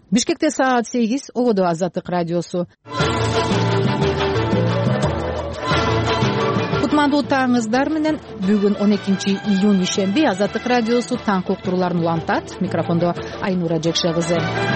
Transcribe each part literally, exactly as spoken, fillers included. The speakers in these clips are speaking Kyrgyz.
Бишкекте саат сегиз. Ободо Азаттык радиосу. Кутмандуу таңыңыздар менен. Бүгүн он экинчи июнь ишемби. Азаттык радиосу таң уктурууларын улантат. Микрофондо Айнура Жекше кызы.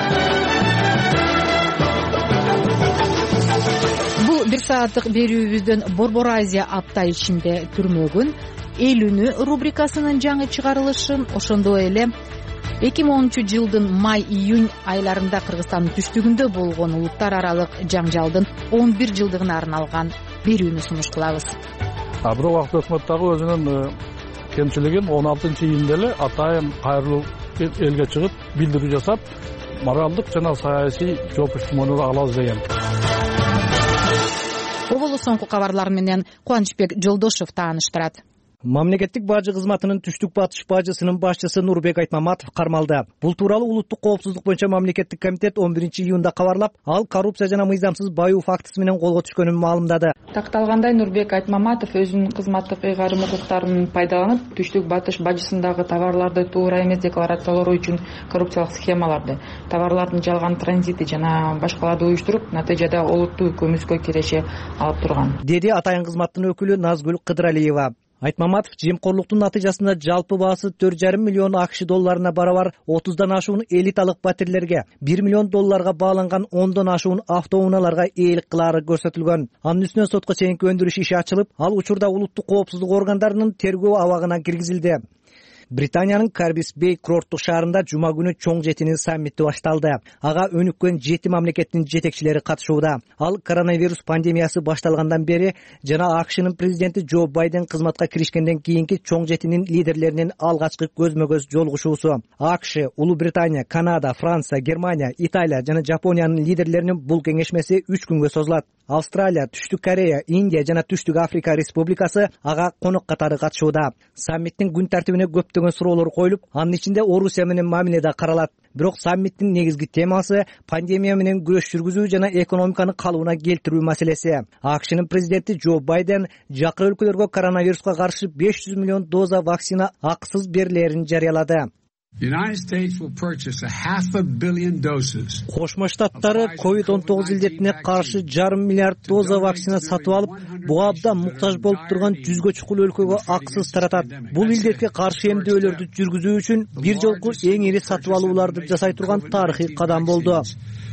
Бул бир сааттык берүүбүздөн Борбор Азия апта ичинде түрмөгүн эл үнү рубрикасынын жаңы чыгарылышын, ошондой эле эки миң онунчу жылдын май-июнь айларында Кыргызстандын түштүгүндө болгон улуттар аралык жаңжалдын он бир жылдыгына арналган берүүнү сунуш кылабыз. А бирок акт өкмөт дагы өзүнүн кемчилигин он алтынчы июнда эле атайын кайрылуу элге чыгып билдирүү жасап, моралдык жана саясий жоопкерчиликти алабыз деген. Оболу соңку кабарлар менен Кубанычбек Жолдошев тааныштырат. Мамлекеттик бажы кызматынын түштүк батыш бажысынын башчысы Нурбек Айтмаматов кармалды. Бул тууралуу улуттук коопсуздук боюнча мамлекеттик комитет он биринчи июнда кабарлап, ал коррупция жана мыйзамсыз баюу фактысы менен колго түшкөнүн маалымдады. Такталгандай Нурбек Айтмаматов өзүнүн кызматтык ыйгарым укуктарын пайдаланып, түштүк батыш бажысындагы товарларды туура эмес декларациялоо үчүн коррупциялык схемаларды, товарлардын жалган транзити жана башкаларды уюштуруп, натыйжада олуттуу көмүскө киреше алып турган, деди атайын кызматтын өкүлү Назгүл Кыдыралиева. Айтмаматов жемкорлуктун натыйжасында жалпы баасы төрт жарым миллион акш долларына барабар отуздан ашуун элиталык батирлерге, бир миллион долларга бааланган ондон ашуун автоунааларга ээлик кылаары көрсөтүлгөн. Анын үстүнө сотко чейинки өндүрүш иши ачылып, ал учурда улуттук коопсуздук органдарынын тергөө абагына киргизилди. Британиянын Карбис Бей курорттук шаарында жума күнү чоң жетинин саммити башталды. Ага өнүккөн жети мамлекеттин жетекчилери катышууда. Ал коронавирус пандемиясы башталгандан бери жана АКШнын президенти Джо Байден кызматка киришкенден кийинки чоң жетинин лидерлеринин алгачкы көзмө-көз жолугушуусу. АКШ, Улуу Британия, Канада, Франция, Германия, Италия жана Жапониянын лидерлеринин бул кеңешмеси үч күнгө созулат. Австралия, Түштүк Корея, Индия жана Түштүк Африка Республикасы ага конок катары катышууда. Саммиттин күн тартибине көптөгөн суроолор коюлуп, анын ичинде Орусия менен мамиле да каралат. Бирок саммиттин негизги темасы пандемия менен күрөш жүргүзүү жана экономиканы калыбына келтирүү маселеси. АКШнын президенти Джо Байден жакын өлкөлөргө коронавируска каршы беш жүз миллион доза вакцина акысыз берилерин жарыялады. Кошмо Штаттары ковид он тогуз илдетине каршы жарым миллиард доза вакцина сатып алып, буга абдан муктаж болуп турган жүзгө чукул өлкөгө акысыз таратат. Бул илдетке каршы эмдөөлөрдү жүргүзүү үчүн бир жолку эң ири сатып алууларды жасай турган тарыхый кадам болду,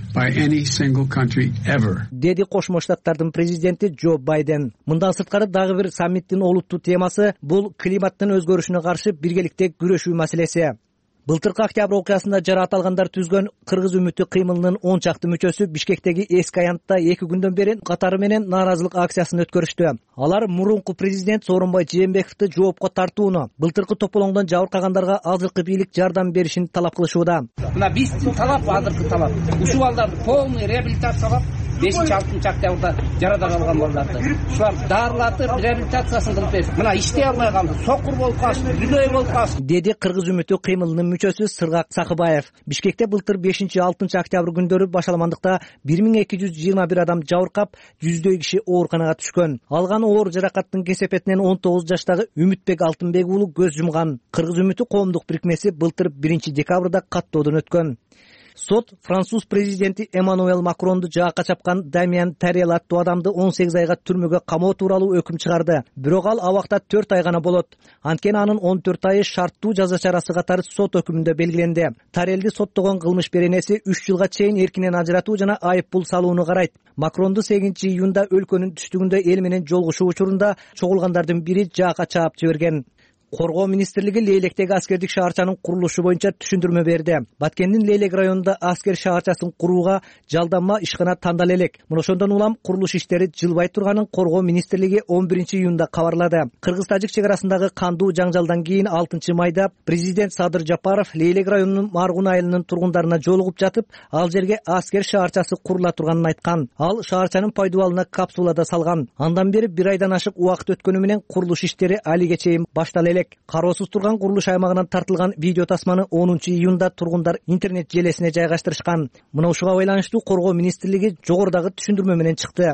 деди Кошмо Штаттардын президенти Джо Байден. Мындан сырткары дагы бир саммиттин олуттуу темасы бул климаттын өзгөрүшүнө каршы биргеликте күрөшүү маселеси. Былтыркы октябрь окуясында жараат алгандар түзгөн Кыргыз үмүтү кыймылынын он чакты мүчөсү Бишкектеги эски аянтта эки күндөн бери катары менен нааразылык акциясын өткөрүштү. Алар мурунку президент Сооронбай Жээнбековду жоопко тартууну, былтыркы тополоңдон жабыркагандарга азыркы бийлик жардам беришин талап кылышууда. Мына биздин талап азыркы талап. Ушул балдарды полный реабилитациялап, бешинчи алтынчы октябрда жарада калган балдарды ушулар дарылатып, реабилитациясын кылып берип, мына иштей албай калды, сокур болуп калышты, бүлөй болуп калышты, деди Кыргыз үмүтү кыймылынын мүчөсү Сыргак Сакыбаев. Бишкекте былтыр бешинчи алтынчы октябрь күндөрү башаламандыкта бир миң эки жүз жыйырма бир адам жабыркап, жүздөй киши ооруканага түшкөн. Алган оор жаракаттын кесепетинен он тогуз жаштагы Үмүтбек Алтынбек уулу көз жумган. Кыргыз үмүтү коомдук бирикмеси былтыр биринчи декабрда каттоодон өткөн. Сот француз президенти Эммануэл Макронду жаакка чапкан Дамиан Тарел аттуу адамды он сегиз айга түрмөгө камоо тууралуу өкүм чыгарды. Бирок ал абакта төрт ай гана болот. Анткени анын он төрт айы шарттуу жаза чарасы катары сот өкүмүндө белгиленди. Тарелди соттогон кылмыш беренеси үч жылга чейин эркинен ажыратуу жана айып пул салууну карайт. Макронду сегизинчи июнда өлкөнүн түштүгүндө эл менен жолугушуу учурунда чогулгандардын бири жаакка чаап жиберген. Коргоо министрлиги Лейлектеги аскердик шаарчанын курулушу боюнча түшүндүрмө берди. Баткендин Лейлек районунда аскер шаарчасын курууга жалданма ишкана тандала элек. Мына ошондон улам курулуш иштери жылбай турганын Коргоо министрлиги он биринчи июнда кабарлады. Кыргыз-тажик чек арасындагы кандуу жаңжалдан кийин алтынчы майда президент Садыр Жапаров Лейлек районунун Маргун айылынын тургундарына жолугуп жатып, ал жерге аскер шаарчасы курула турганын айткан. Ал шаарчанын пайдубалына капсулада салган. Андан бери бир айдан ашык убакыт өткөнү менен курулуш иштери алиге чейин баштала элек. Кароосуз турган курулуш аймагынан тартылган видео тасманы онунчу июнда тургундар интернет желесине жайгаштырышкан. Мына ушуга байланыштуу Коргоо министрлиги жогорудагы түшүндүрмө менен чыкты.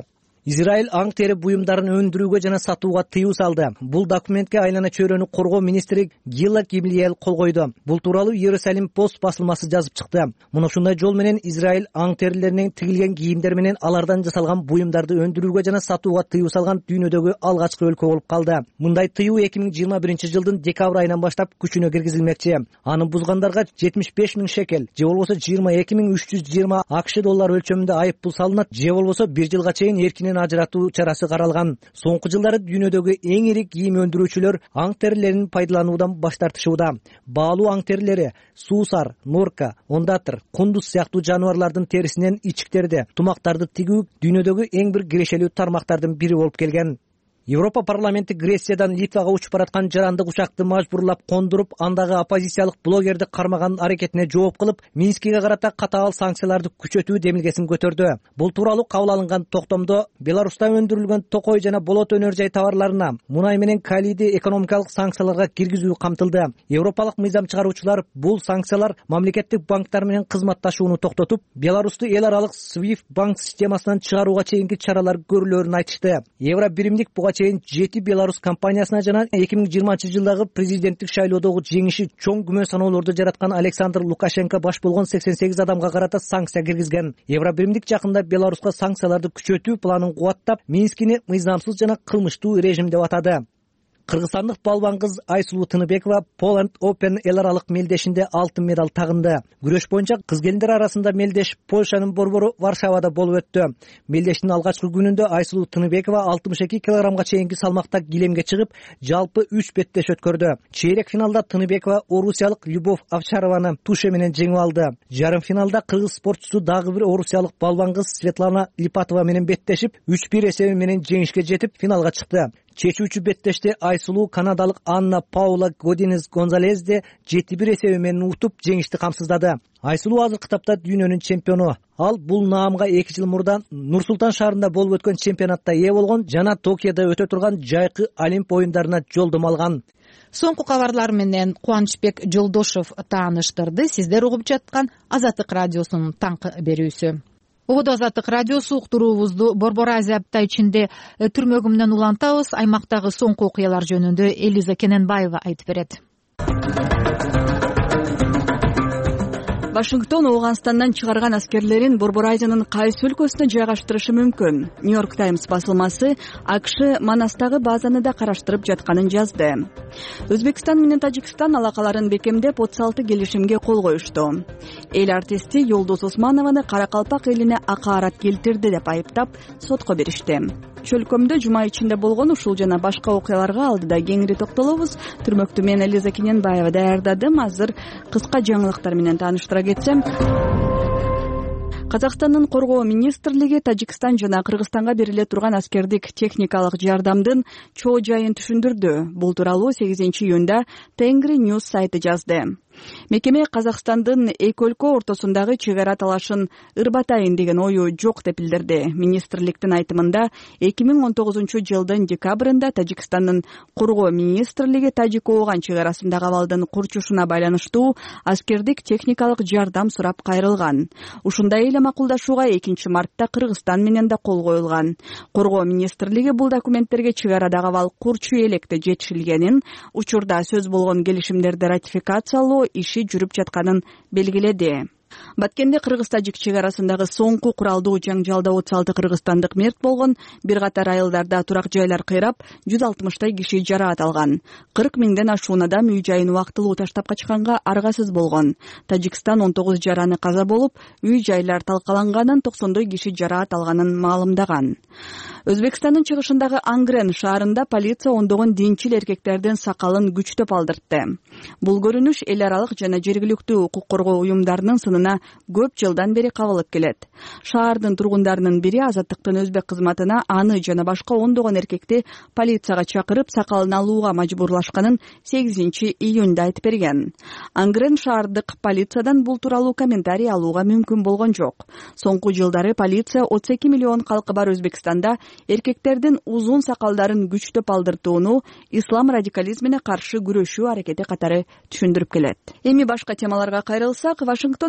Израиль аң тери буюмдарын өндүрүүгө жана сатууга тыюу салды. Бул документке айлана чөйрөнү коргоо министри Гила Гимлиел кол койду. Бул тууралуу Иерусалим пост басылмасы жазып чыкты. Муну ушундай жол менен Израиль аң терилеринен тигилген кийимдер менен алардан жасалган буюмдарды өндүрүүгө жана сатууга тыюу салган дүйнөдөгү алгачкы өлкө болуп калды. Мындай тыюу эки миң жыйырма биринчи жылдын декабрь айынан баштап күчүнө киргизилмекчи. Аны бузгандарга жетимиш беш миң шекел, же болбосо жыйырма эки миң үч жүз жыйырма акш доллары өлчөмүндө айып пул салынат, же болбосо бир жылга чейин эркинен ажыратуу чарасы каралган. Соңку жылдары дүйнөдөгү эң ири кийим өндүрүүчүлөр аң терилерин пайдалануудан баш тартышууда. Баалуу аң терилери суусар, норка, ондатыр, кундуз сыяктуу жаныбарлардын терисинен ичиктерди, тумактарды тигүү дүйнөдөгү эң бир кирешелүү тармактардын бири болуп келген. Европа парламенти Грециядан Литвага учуп бараткан жарандык учакты мажбурлап кондуруп, андагы оппозициялык блогерди кармаган аракетине жооп кылып, Минскиге карата катаал санкцияларды күчөтүү демилгесин көтөрдү. Бул тууралуу кабыл алынган токтомдо Беларуста өндүрүлгөн токой жана болот өнөр жай товарларына мунай менен калийди экономикалык санкцияларга киргизүү камтылды. Европалык мыйзам чыгаруучулар бул санкциялар мамлекеттик банктар менен кызматташууну токтотуп, Беларусту эл аралык свифт банк системасынан чыгарууга чейинки чаралар көрүлөрүн айтышты. Евро биримдик буга чейин жети Беларусь компаниясына жана эки миң жыйырманчы жылдагы президенттик шайлоодогу жеңиши чоң күмөн саноолорду жараткан Александр Лукашенко баш болгон сексен сегиз адамга карата санкция киргизген. Евро биримдик жакында Беларуска санкцияларды күчөтүү планын кубаттап, Минскини мыйзамсыз жана кылмыштуу режим деп атады. Кыргызстандык балбан кыз Айсулуу Тыныбекова Poland Open эл аралык мелдешинде алтын медаль тагынды. Күрөш боюнча кыз келиндер арасында мелдеш Польшанын борбору Варшавада болуп өттү. Мелдештин алгачкы күнүндө Айсулуу Тыныбекова алтымыш эки килограммга чейинки салмакта килемге чыгып, жалпы үч беттеш өткөрдү. Чейрек финалда Тыныбекова орусиялык Любовь Овчарованы туше менен жеңип алды. Жарым финалда кыргыз спортчусу дагы бир орусиялык балбан кыз Светлана Липатова менен беттешип, үч бир эсеби менен жеңишке жетип, финалга чыкты. Чечүүчү беттеште Айсулуу канадалык Анна Паула Годинес Гонзалезди жети бир эсеби менен утуп, жеңишти камсыздады. Айсулуу азыркы тапта дүйнөнүн чемпиону. Ал бул наамга эки жыл мурда Нур-Султан шаарында болуп өткөн чемпионатта ээ болгон жана Токиодо өтө турган жайкы Олимп оюндарына жолдомо алган. Соңку кабарлар менен Кубанычбек Жолдошов тааныштырды. Сиздер угуп жаткан Азаттык радиосунун таңкы берүүсү. Ободо Азаттык радиосу уктуруубузду Борбор Азия апта ичинде түрмөгү менен улантабыз. Аймактагы соңку окуялар жөнүндө Элиза Кененбаева айтып берет. Вашингтон Ооганстандан чыгарган аскерлерин Борбор Азиянын кайсы өлкөсүнө жайгаштырышы мүмкүн? Нью-Йорк Таймс басылмасы АКШ Манастагы базаны да караштырып жатканын жазды. Өзбекстан менен Тажикстан алакаларын бекемдеп отуз алты келишимге кол коюшту. Эл артисти Йолдоз Османованы Каракалпак элине акаарат келтирди деп айыптап, сотко беришти. Чөлкөмдө жума ичинде болгон ушул жана башка окуяларга алдыда кеңири токтолобуз. Түрмөктү мен Элиза Кененбаева даярдадым. Азыр кыска жаңылыктар менен тааныштыра кетсем. Казакстандын коргоо министрлиги Тажикстан жана Кыргызстанга бериле турган аскердик техникалык жардамдын чоо жайын түшүндүрдү. Бул тууралуу сегизинчи июнда Тенгри News сайты жазды. Мекеме Казакстандын эки өлкө ортосундагы чек ара талашын ырбатайын деген ою жок деп билдирди. Министрликтин айтымында эки миң он тогузунчу жылдын декабрында Тажикстандын коргоо министрлиги Тажик-Ооган чек арасындагы абалдын курчушуна байланыштуу аскердик техникалык жардам сурап кайрылган. Ушундай эле макулдашууга экинчи мартта Кыргызстан менен да кол коюлган. Коргоо министрлиги бул документтерге чек арадагы абал курчу электе жетишилгенин, учурда сөз болгон келишимдерди ратификациялоо иши жүрүп жатканын белгиледи. Баткенде Кыргыз-Тажик чек арасындагы соңку куралдуу жаңжалда отуз алты кыргызстандык мерт болгон, бир катар айылдарда турак жайлар кыйрап, жүз алтымыштай киши жараат алган. кырк миңден ашуун адам үй жайын убактылуу таштап качканга аргасыз болгон. Тажикстан он тогуз жараны каза болуп, үй жайлар талкаланганын, токсондой киши жараат алганын маалымдаган. Өзбекстандын чыгышындагы Ангрен шаарында полиция ондогон динчил эркектердин сакалын күчтөп алдыртты. Бул көрүнүш эл аралык жана жергиликтүү укук коргоо уюмдарынын сынына көп жылдан бери кабылып келет. Шаардын тургундарынын бири Азаттыктын өзбек кызматына аны жана башка ондогон эркекти полицияга чакырып сакалын алууга мажбурлашканын сегизинчи июнда айтып берген. Ангрен шаардык полициядан бул тууралуу комментарий алууга мүмкүн болгон жок. Соңку жылдары полиция отуз эки миллион калкы бар Өзбекстанда эркектердин узун сакалдарын күчтөп алдыртууну ислам радикализмине каршы күрөшүү аракети катары түшүндүрүп келет. Эми башка темаларга кайрылсак, Вашингтон аскерлери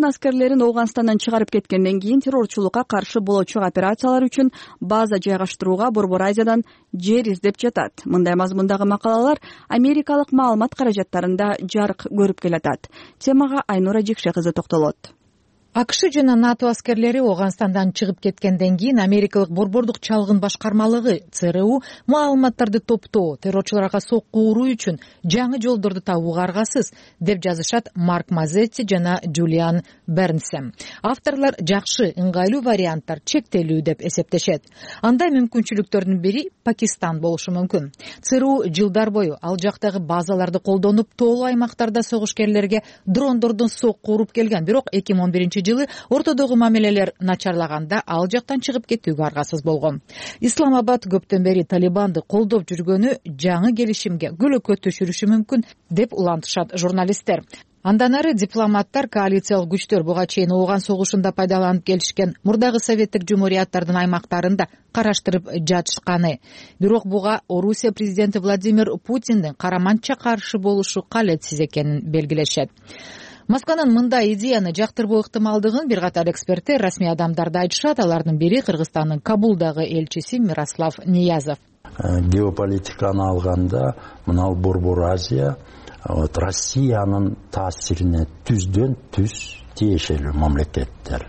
аскерлерин Ооганстандан чыгарып кеткенден кийин террорчулукка каршы болочу операциялар үчүн база жайгаштырууга Борбор Азиядан жер издеп жатат. Мындай мазмундагы макалалар америкалык маалымат каражаттарында жарык көрүп келатат. Темага Айнура Жекше кызы токтолот. АКШ жана НАТО аскерлери Ооганстандан чыгып кеткенден кийин америкалык борбордук чалгын башкармалыгы ЦРУ маалыматтарды топтоо, террорчуларга сокку уруу үчүн жаңы жолдорду табууга аргасыз, деп жазышат Марк Мазетти жана Джулиан Бернсем. Авторлор жакшы, ыңгайлуу варианттар чектелүү деп эсептешет. Андай мүмкүнчүлүктөрдүн бири Пакистан болушу мүмкүн. ЦРУ жылдар бою ал жактагы базаларды колдонуп, тоолуу аймактарда согушкерлерге дрондордон сокку уруп келген. Бирок эки миң он биринчи жылы ортодогу мамилелер начарлаганда ал жактан чыгып кетүүгө аргасыз болгон. Исламабад көптөн бери Талибанды колдоп жүргөнү жаңы келишимге көлөкө түшүрүшү мүмкүн деп улантышат журналисттер. Андан ары дипломаттар, коалициялык күчтөр буга чейин Ооган согушунда пайдаланып келишкен мурдагы советтик жумурияттардын аймактарында караштырып жатышканы. Бирок буга Орусия президенти Владимир Путиндин караманча каршы болушу калетсиз экенин белгилешет. Москванын мындай идеяны жактырбоо ыктымалдыгын бир катар эксперттер, расмий адамдарды айтышат. Алардын бири Кыргызстандын Кабулдагы элчиси Мирослав Ниязов. Геополитиканы алганда мына Борбор Азия Россиянын таасирине түздөн түз тиешелүү мамлекеттер.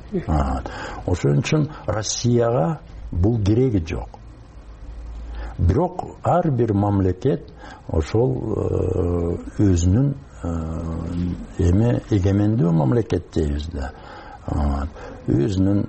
Ошон үчүн Россияга бул кереги жок. Бирок ар бир мамлекет ошол өзүнүн эме эгемендүү мамлекет дейбиз да. Өзүнүн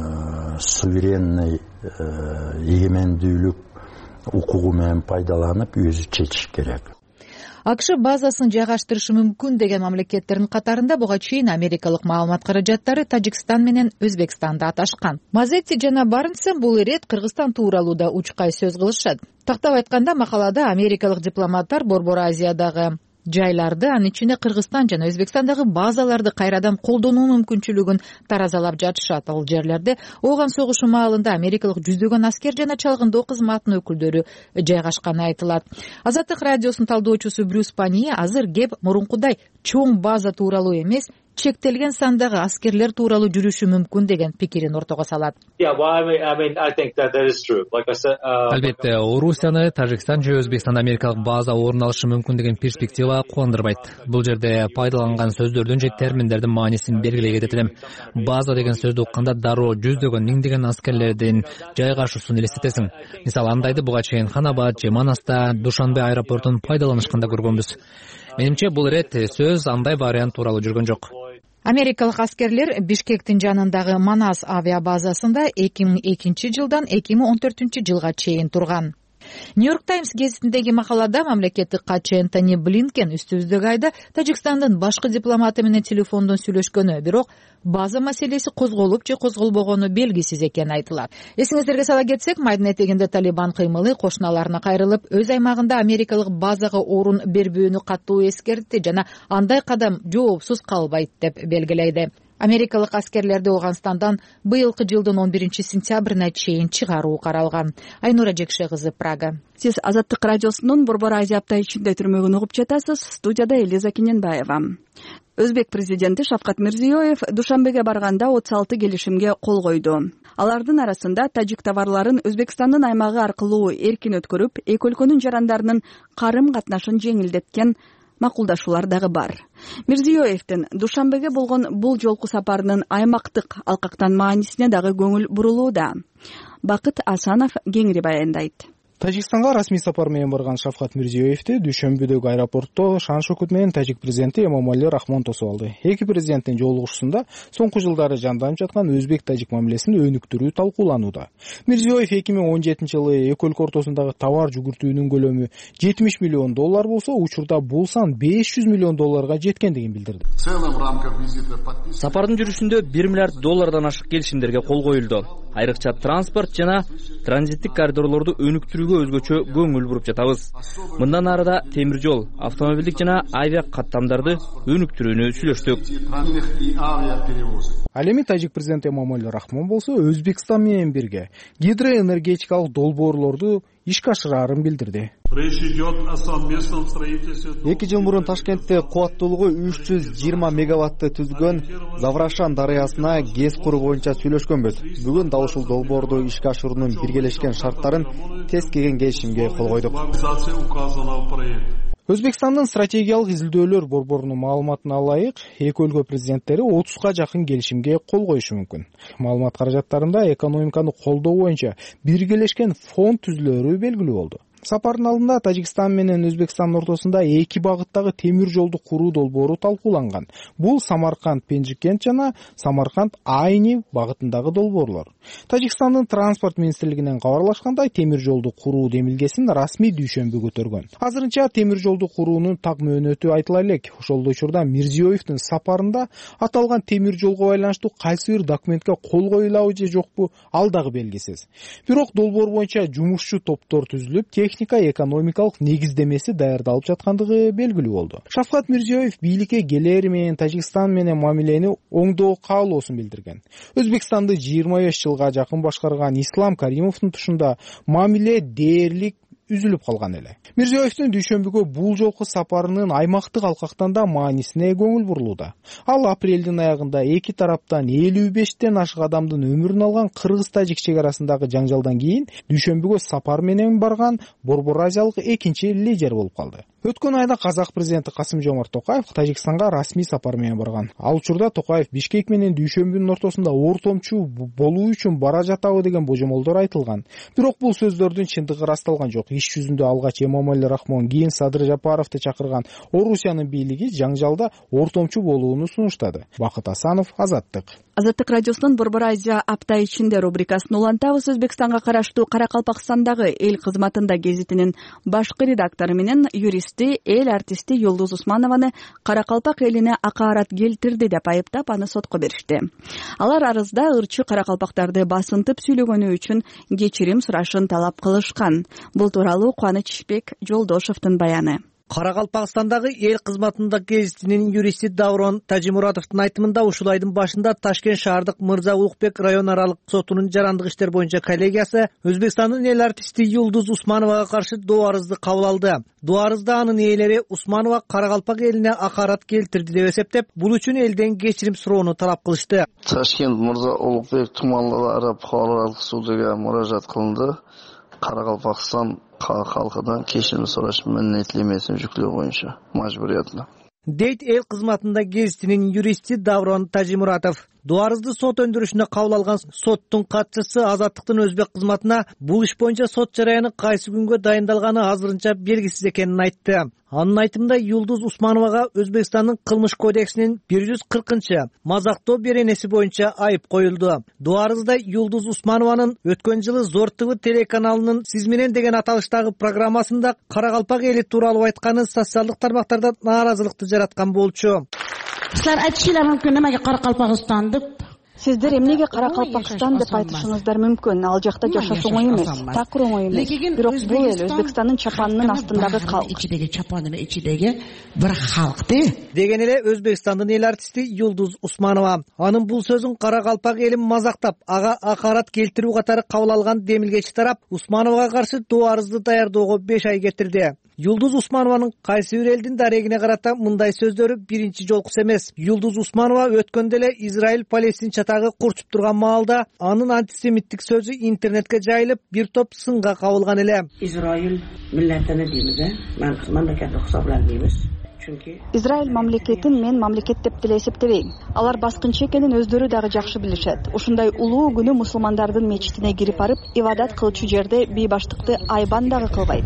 суверенный эгемендүүлүк укугу менен пайдаланып өзү чечиш керек. АКШ базасын жайгаштырышы мүмкүн деген мамлекеттердин катарында буга чейин америкалык маалымат каражаттары Тажикстан менен Өзбекстанды аташкан. Мазетти жана Барнсем бул ирет Кыргызстан тууралуу да учкай сөз кылышат. Тактап айтканда, макалада америкалык дипломаттар Борбор Азиядагы жайларды, анын ичинде Кыргызстан жана Өзбекстандагы базаларды кайрадан колдонуу мүмкүнчүлүгүн таразалап жатышат. Ал жерлерде Ооган согушу маалында америкалык жүздөгөн аскер жана чалгындоо кызматынын өкүлдөрү жайгашканы айтылат. Азаттык радиосунун талдоочусу Брюс Пание азыр кеп мурункудай чоң база тууралуу эмес, чектелген сандагы аскерлер тууралуу жүрүшү мүмкүн деген пикирин ортого салат. Албетте, Орусияны Тажикстан же Өзбекстанда америкалык база орун алышы мүмкүн деген перспектива кубандырбайт. Бул жерде пайдаланган сөздөрдүн же терминдердин маанисин белгилей кетет элем. База деген сөздү укканда дароо жүздөгөн, миңдеген аскерлердин жайгашуусун элестетесиң. Мисалы, андайды буга чейин Ханабад же Манаста, Душанбе аэропортун пайдаланышканда көргөнбүз. Менимче бул ирет сөз андай вариант тууралуу жүргөн жок. Америкалык аскерлер Бишкектин жанындагы Манас авиабазасында эки миң экинчи жылдан эки миң он төртүнчү жылга чейин турган. Нью-Йорк Таймс гезитиндеги макалада мамлекеттик катчы Энтони Блинкен үстүбүздөгү айда Тажикстандын башкы дипломаты менен телефондон сүйлөшкөнү, бирок база маселеси козголуп же козголбогону белгисиз экени айтылат. Эсиңиздерге сала кетсек, майдын этегинде Талибан кыймылы кошуналарына кайрылып, өз аймагында америкалык базага орун бербөөнү катуу эскертти жана андай кадам жоопсуз калбайт деп белгилейди. Америкалык аскерлерди Ооганстандан быйылкы жылдын он биринчи сентябрына чейин чыгаруу каралган. Айнура Жекше кызы, Прага. Сиз Азаттык радиосунун Борбор Азия апта ичинде түрмөгүн угуп жатасыз. Студияда Элиза Кененбаева. Өзбек президенти Шавкат Мирзиёев Душанбеге барганда отуз алты келишимге кол койду. Алардын арасында тажик товарларын Өзбекстандын аймагы аркылуу эркин өткөрүп, эки өлкөнүн жарандарынын карым катнашын жеңилдеткен макулдашуулар дагы бар. Мирзиёевдин Душанбеге болгон бул жолку сапарынын аймактык алкактан маанисине дагы көңүл бурулууда. Бакыт Асанов кеңири баяндайт. Тажикстанга расмий сапар менен барган Шавкат Мирзиёевди Дүйшөмбүдөгү аэропортто шан шөкөт менен тажик президенти Эмомали Рахмон тосуп алды. Эки президенттин жолугушуусунда соңку жылдары жанданып жаткан өзбек-тажик мамилесин өнүктүрүү талкууланууда. Мирзиёев эки миң он жетинчи жылы эки өлкө ортосундагы товар жүгүртүүнүн көлөмү жетимиш миллион доллар болсо, учурда бул сан беш жүз миллион долларга жеткендигин билдирди. Сапардын жүрүшүндө бир миллиард доллардан ашык келишимдерге кол коюлду. Айрыкча транспорт жана транзиттик коридорлорду өнүктүрүүгө өзгөчө көңүл буруп жатабыз. Мындан арыда темир жол, автомобилдик жана авиа каттамдарды өнүктүрүүнү сүйлөштүк. Ал эми тажик президенти Эмомали Рахмон болсо Өзбекстан менен бирге гидроэнергетикалык долбоорлорду ишке ашырарын билдирди. эки жыл мурун Ташкентте кубаттуулугу үч жүз жыйырма мегаватты түзгөн Заврашан дарыясына ГЭС куруу боюнча сүйлөшкөнбүз. Бүгүн да ушул долбоорду ишке ашыруунун биргелешкен шарттарын тез келген келишимге кол койдук. Өзбекстандын стратегиялык изилдөөлөр борборунун маалыматына ылайык, эки өлкө президенттери отузга жакын келишимге кол коюшу мүмкүн. Маалымат каражаттарында экономиканы колдоо боюнча биргелешкен фонд түзүлөрү белгилүү болду. Сапардын алдында Тажикстан менен Өзбекстандын ортосунда эки багыттагы темир жолду куруу долбоору талкууланган. Бул Самарканд-Пенжикент жана Самарканд-Айни багытындагы долбоорлор. Тажикстандын транспорт министрлигинен кабарлашкандай, темир жолду куруу демилгесин расмий дүйшөмбү көтөргөн. Азырынча темир жолду куруунун так мөөнөтү айтыла элек. Ошол учурда Мирзиёевдин сапарында аталган темир жолго байланыштуу кайсы бир документке кол коюлабы же жокпу, ал дагы белгисиз. Бирок долбоор боюнча жумушчу топтор түзүлүп, техника экономикалык негиздемеси даярдалып жаткандыгы белгилүү болду. Шавкат Мирзиёев бийликке келери менен Тажикстан менен мамилени оңдоо каалоосун билдирген. Өзбекстанды жыйырма беш жылга жакын башкарган Ислам Каримовдун тушунда мамиле дээрлик үзүлүп калган эле. Мирзиёевдин дүйшөмбүгө бул жолку сапарынын аймактык алкактанда маанисине көңүл бурулууда. Ал апрелдин аягында эки тараптан элүү бештен ашык адамдын өмүрүн алган Кыргыз-Тажик чегарасындагы жаңжалдан кийин дүйшөмбүгө сапар менен барган Борбор Азиялык экинчи лидер болуп калды. Өткөн айда Казак президенти Касым-Жомарт Токаев Тажикстанга расмий сапар менен барган. Ал учурда Токаев Бишкек менен дүйшөмбүнүн ортосунда ортомчу болуу үчүн бара жатабы деген божомолдор айтылган. Бирок бул сөздөрдүн чындыгы ырасталган жок. Иш жүзүндө алгач Эмомали Рахмон, кийин Садыр Жапаровду чакырган Орусиянын бийлиги жаңжалда ортомчу болууну сунуштады. Бакыт Асанов, Азаттык. Азаттык радиосунун Борбор Азия апта ичинде рубрикасын улантабыз. Өзбекстанга караштуу Каракалпакстандагы эл кызматында гезитинин башкы редактору менен юристи, эл артисти Юлдуз Усманованы Каракалпак элине акаарат келтирди деп айыптап, аны сотко беришти. Алар арызда ырчы каракалпактарды басынтып сүйлөгөнү үчүн кечирим сурашын талап кылышкан. Бул тууралуу Кубаныч Ишбек Жолдошовдун баяны. Каракалпакстандагы эл кызматында гезитинин юристи Даврон Тажимуратовдун айтымында ушул айдын башында Ташкент шаардык Мырза Улукбек район аралык сотунун жарандык иштер боюнча коллегиясы Өзбекстандын эл артисти Юлдуз Усмановага каршы доо арызды кабыл алды. Доо арызда анын ээлери Усманова Каракалпак элине акаарат келтирди деп эсептеп, бул үчүн элден кечирим суроону талап кылышты. Ташкент Мырза Улукбек туманлары халыкаралык судуга муражаат кылынды. Каракалпакстан халкыдан кечирим сураш міндеттемесин жүктөө боюнча мажбуриятына дейт эл кызматында гезитинин юристи Даврон Тажимуратов. Доо арызды сот өндүрүшүнө кабыл алган соттун катчысы Азаттыктын өзбек кызматына бул иш боюнча сот жараяны кайсы күнгө дайындалганы азырынча белгисиз экенин айтты. Анын айтымында Юлдуз Усмановага Өзбекстандын кылмыш кодексинин бир жүз кыркынчы мазактоо беренеси боюнча айып коюлду. Доо арызда Юлдуз Усманованын өткөн жылы Зор ТВ телеканалынын «Сиз менен» деген аталыштагы программасында Каракалпак эли тууралуу айтканы социалдык тармактарда нааразылыкты жараткан болчу. Силер айтышыңар мүмкүн эмеге Каракалпакстан деп? Сиздер эмнеге Каракалпакстан деп айтышыңыздар мүмкүн. Ал жакта жашаш оңой эмес, такыр оңой эмес. Бирок бул эл Өзбекстандын чапанынын астындагы калк. Ичидеги чапанынын ичидеги бир калк де. Деген эле Өзбекстандын эл артисти Юлдуз Усманова. Анын бул сөзүн Каракалпак элин мазактап, ага акаарат келтирүү катары кабыл алган демилгечи тарап Усмановага каршы доо арызды даярдоого беш ай кетирди. Юлдуз Усманованын кайсы бир элдин дарегине карата мындай сөздөрү биринчи жолкусу эмес. Юлдуз Усманова өткөндө эле Израиль-Палестин чатагы курчуп турган маалда анын антисемиттик сөзү интернетке жайылып, бир топ сынга кабылган эле. Израиль милләтине дейбиз, э? Мамлекетти хисаплайбыз. Израиль мамлекетин мен мамлекет деп деле эсептебейм. Алар баскынчы экенин өздөрү дагы жакшы билишет. Ушундай улуу күнү мусулмандардын мечитине кирип барып, ибадат кылчу жерде бейбаштыкты айбан дагы кылбайт.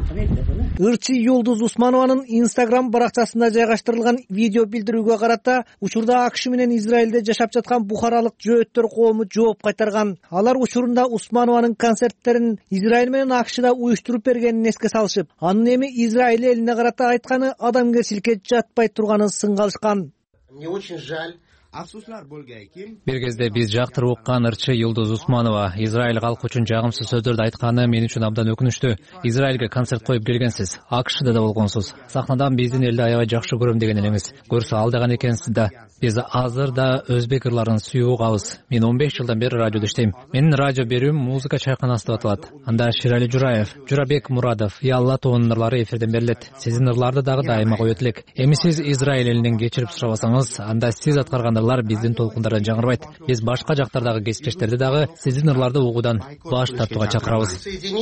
Ырчы Юлдуз Усманованын Instagram баракчасында жайгаштырылган видео билдирүүгө карата учурда АКШ менен Израилде жашап жаткан бухаралык жөөттөр коому жооп кайтарган. Алар учурунда Усманованын концерттерин Израиль менен АКШда уюштуруп бергенин эске салышып, анын эми Израиль элине карата айтканы адамгерчиликке жатпай турганын сынга алышкан. Мне очень жаль бир кезде биз жактырып уккан ырчы Юлдуз Усманова Израиль калкы үчүн жагымсыз сөздөрдү айтканы мен үчүн абдан өкүнүчтүү. Израилге концерт коюп келгенсиз, АКШда да болгонсуз. Сахнадан биздин элди аябай жакшы көрөм деген элеңиз. Көрсө алдаган экенсиз да. Биз азыр да өзбек ырларын сүйүп угабыз. Мен он беш жылдан бери радиодо иштейм. Менин радио берүүм музыка чайканасы деп аталат. Анда Ширали Жураев, Журабек Мурадов, Ялла тоонун ырлары эфирден берилет. Сиздин ырларды дагы дайыма коет элек. Эми сиз Израиль элинен кечирип сурабасаңыз, анда сиз аткарган ырлар биздин толкундардан жаңырбайт. Биз башка жактардагы кесиптештерди дагы сиздин ырларды угуудан баш тартууга чакырабыз.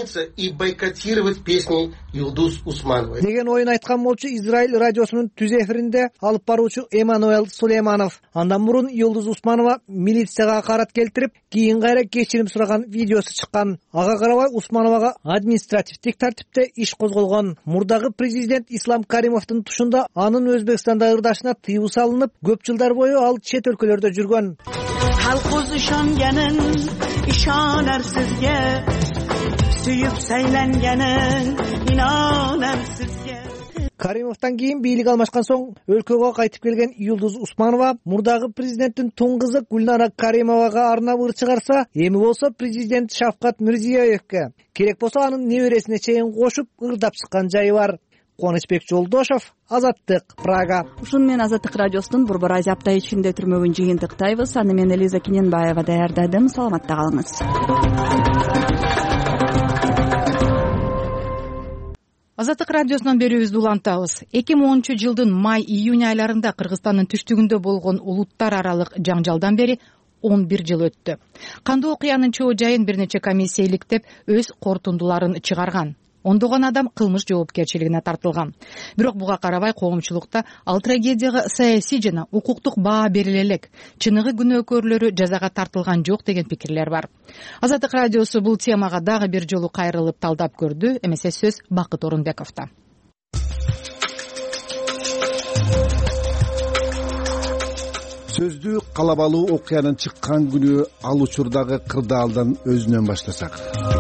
Деген оюн айткан болчу Израиль радиосунун түз эфиринде алып баруучу Эммануэл Сулейманов. Андан мурун Юлдуз Усманова милицияга акарат келтирип, кийин кайра кечирим сураган видеосу чыккан. Ага карабай Усмановага административдик тартипте иш козголгон. Мурдагы президент Ислам Каримовдун тушунда анын Өзбекстанда ырдашына тыюу салынып, көп жылдар бою ал чет өлкөлөрдө жүргөн. Halkuz ishonganin ishonar sizga, suyib saylanganin inonar sizga. Каримовдон кийин бийлик алмашкан соң өлкөгө кайтып келген Юлдуз Усманова мурдагы президенттин туң кызы Гүлнара Каримовага арнап ыр чыгарса, эми болсо президент Шавкат Мирзиёевке, керек болсо анын небересине чейин кошуп ырдап чыккан жайы бар. Кубанычбек Жолдошов, Азаттык, Прага. Ушун менен Азаттык радиосунун Борбор Азия апта ичинде түрмөгүн жыйынтыктайбыз. Аны мен Элиза Кененбаева даярдадым. Саламатта калыңыз. Азаттык радиосунан берүүбүздү улантабыз. эки миң онунчу жылдын май-июнь айларында Кыргызстандын түштүгүндө болгон улуттар аралык жаңжалдан бери он бир жыл өттү. Кандуу окуянын чоо жайын бир нече комиссия иликтеп, өз корутундуларын чыгарган. Ондогон адам кылмыш жоопкерчилигине тартылган. Бирок буга карабай коомчулукта ал трагедияга саясий жана укуктук баа бериле элек. Чыныгы күнөөкөрлөрү жазага тартылган жок деген пикирлер бар. Азаттык радиосу бул темага дагы бир жолу кайрылып талдап көрдү. Эмесе сөз Бакыт Орунбековдо. Сөздү калабалуу окуянын чыккан күнү ал учурдагы кырдаалдан өзүнөн баштасак.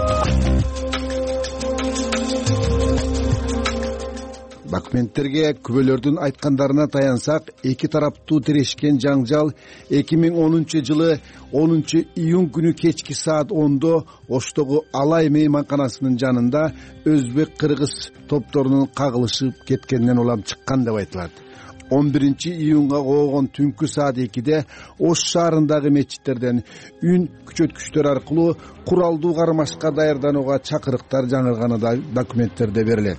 Документтерге күбөлөрдүн айткандарына таянсак, эки тараптуу тирешкен жаңжал эки миң онунчу жылы онунчу июнь күнү кечки саат ондо Оштогу Алай мейманканасынын жанында өзбек-кыргыз топторунун кагылышып кеткенинен улам чыккан деп айтылат. он биринчи июнга коогон түнкү саат экиде Ош шаарындагы мечиттерден үн күчөткүчтөр аркылуу куралдуу кармашка даярданууга чакырыктар жаңырганы да документтерде берилет.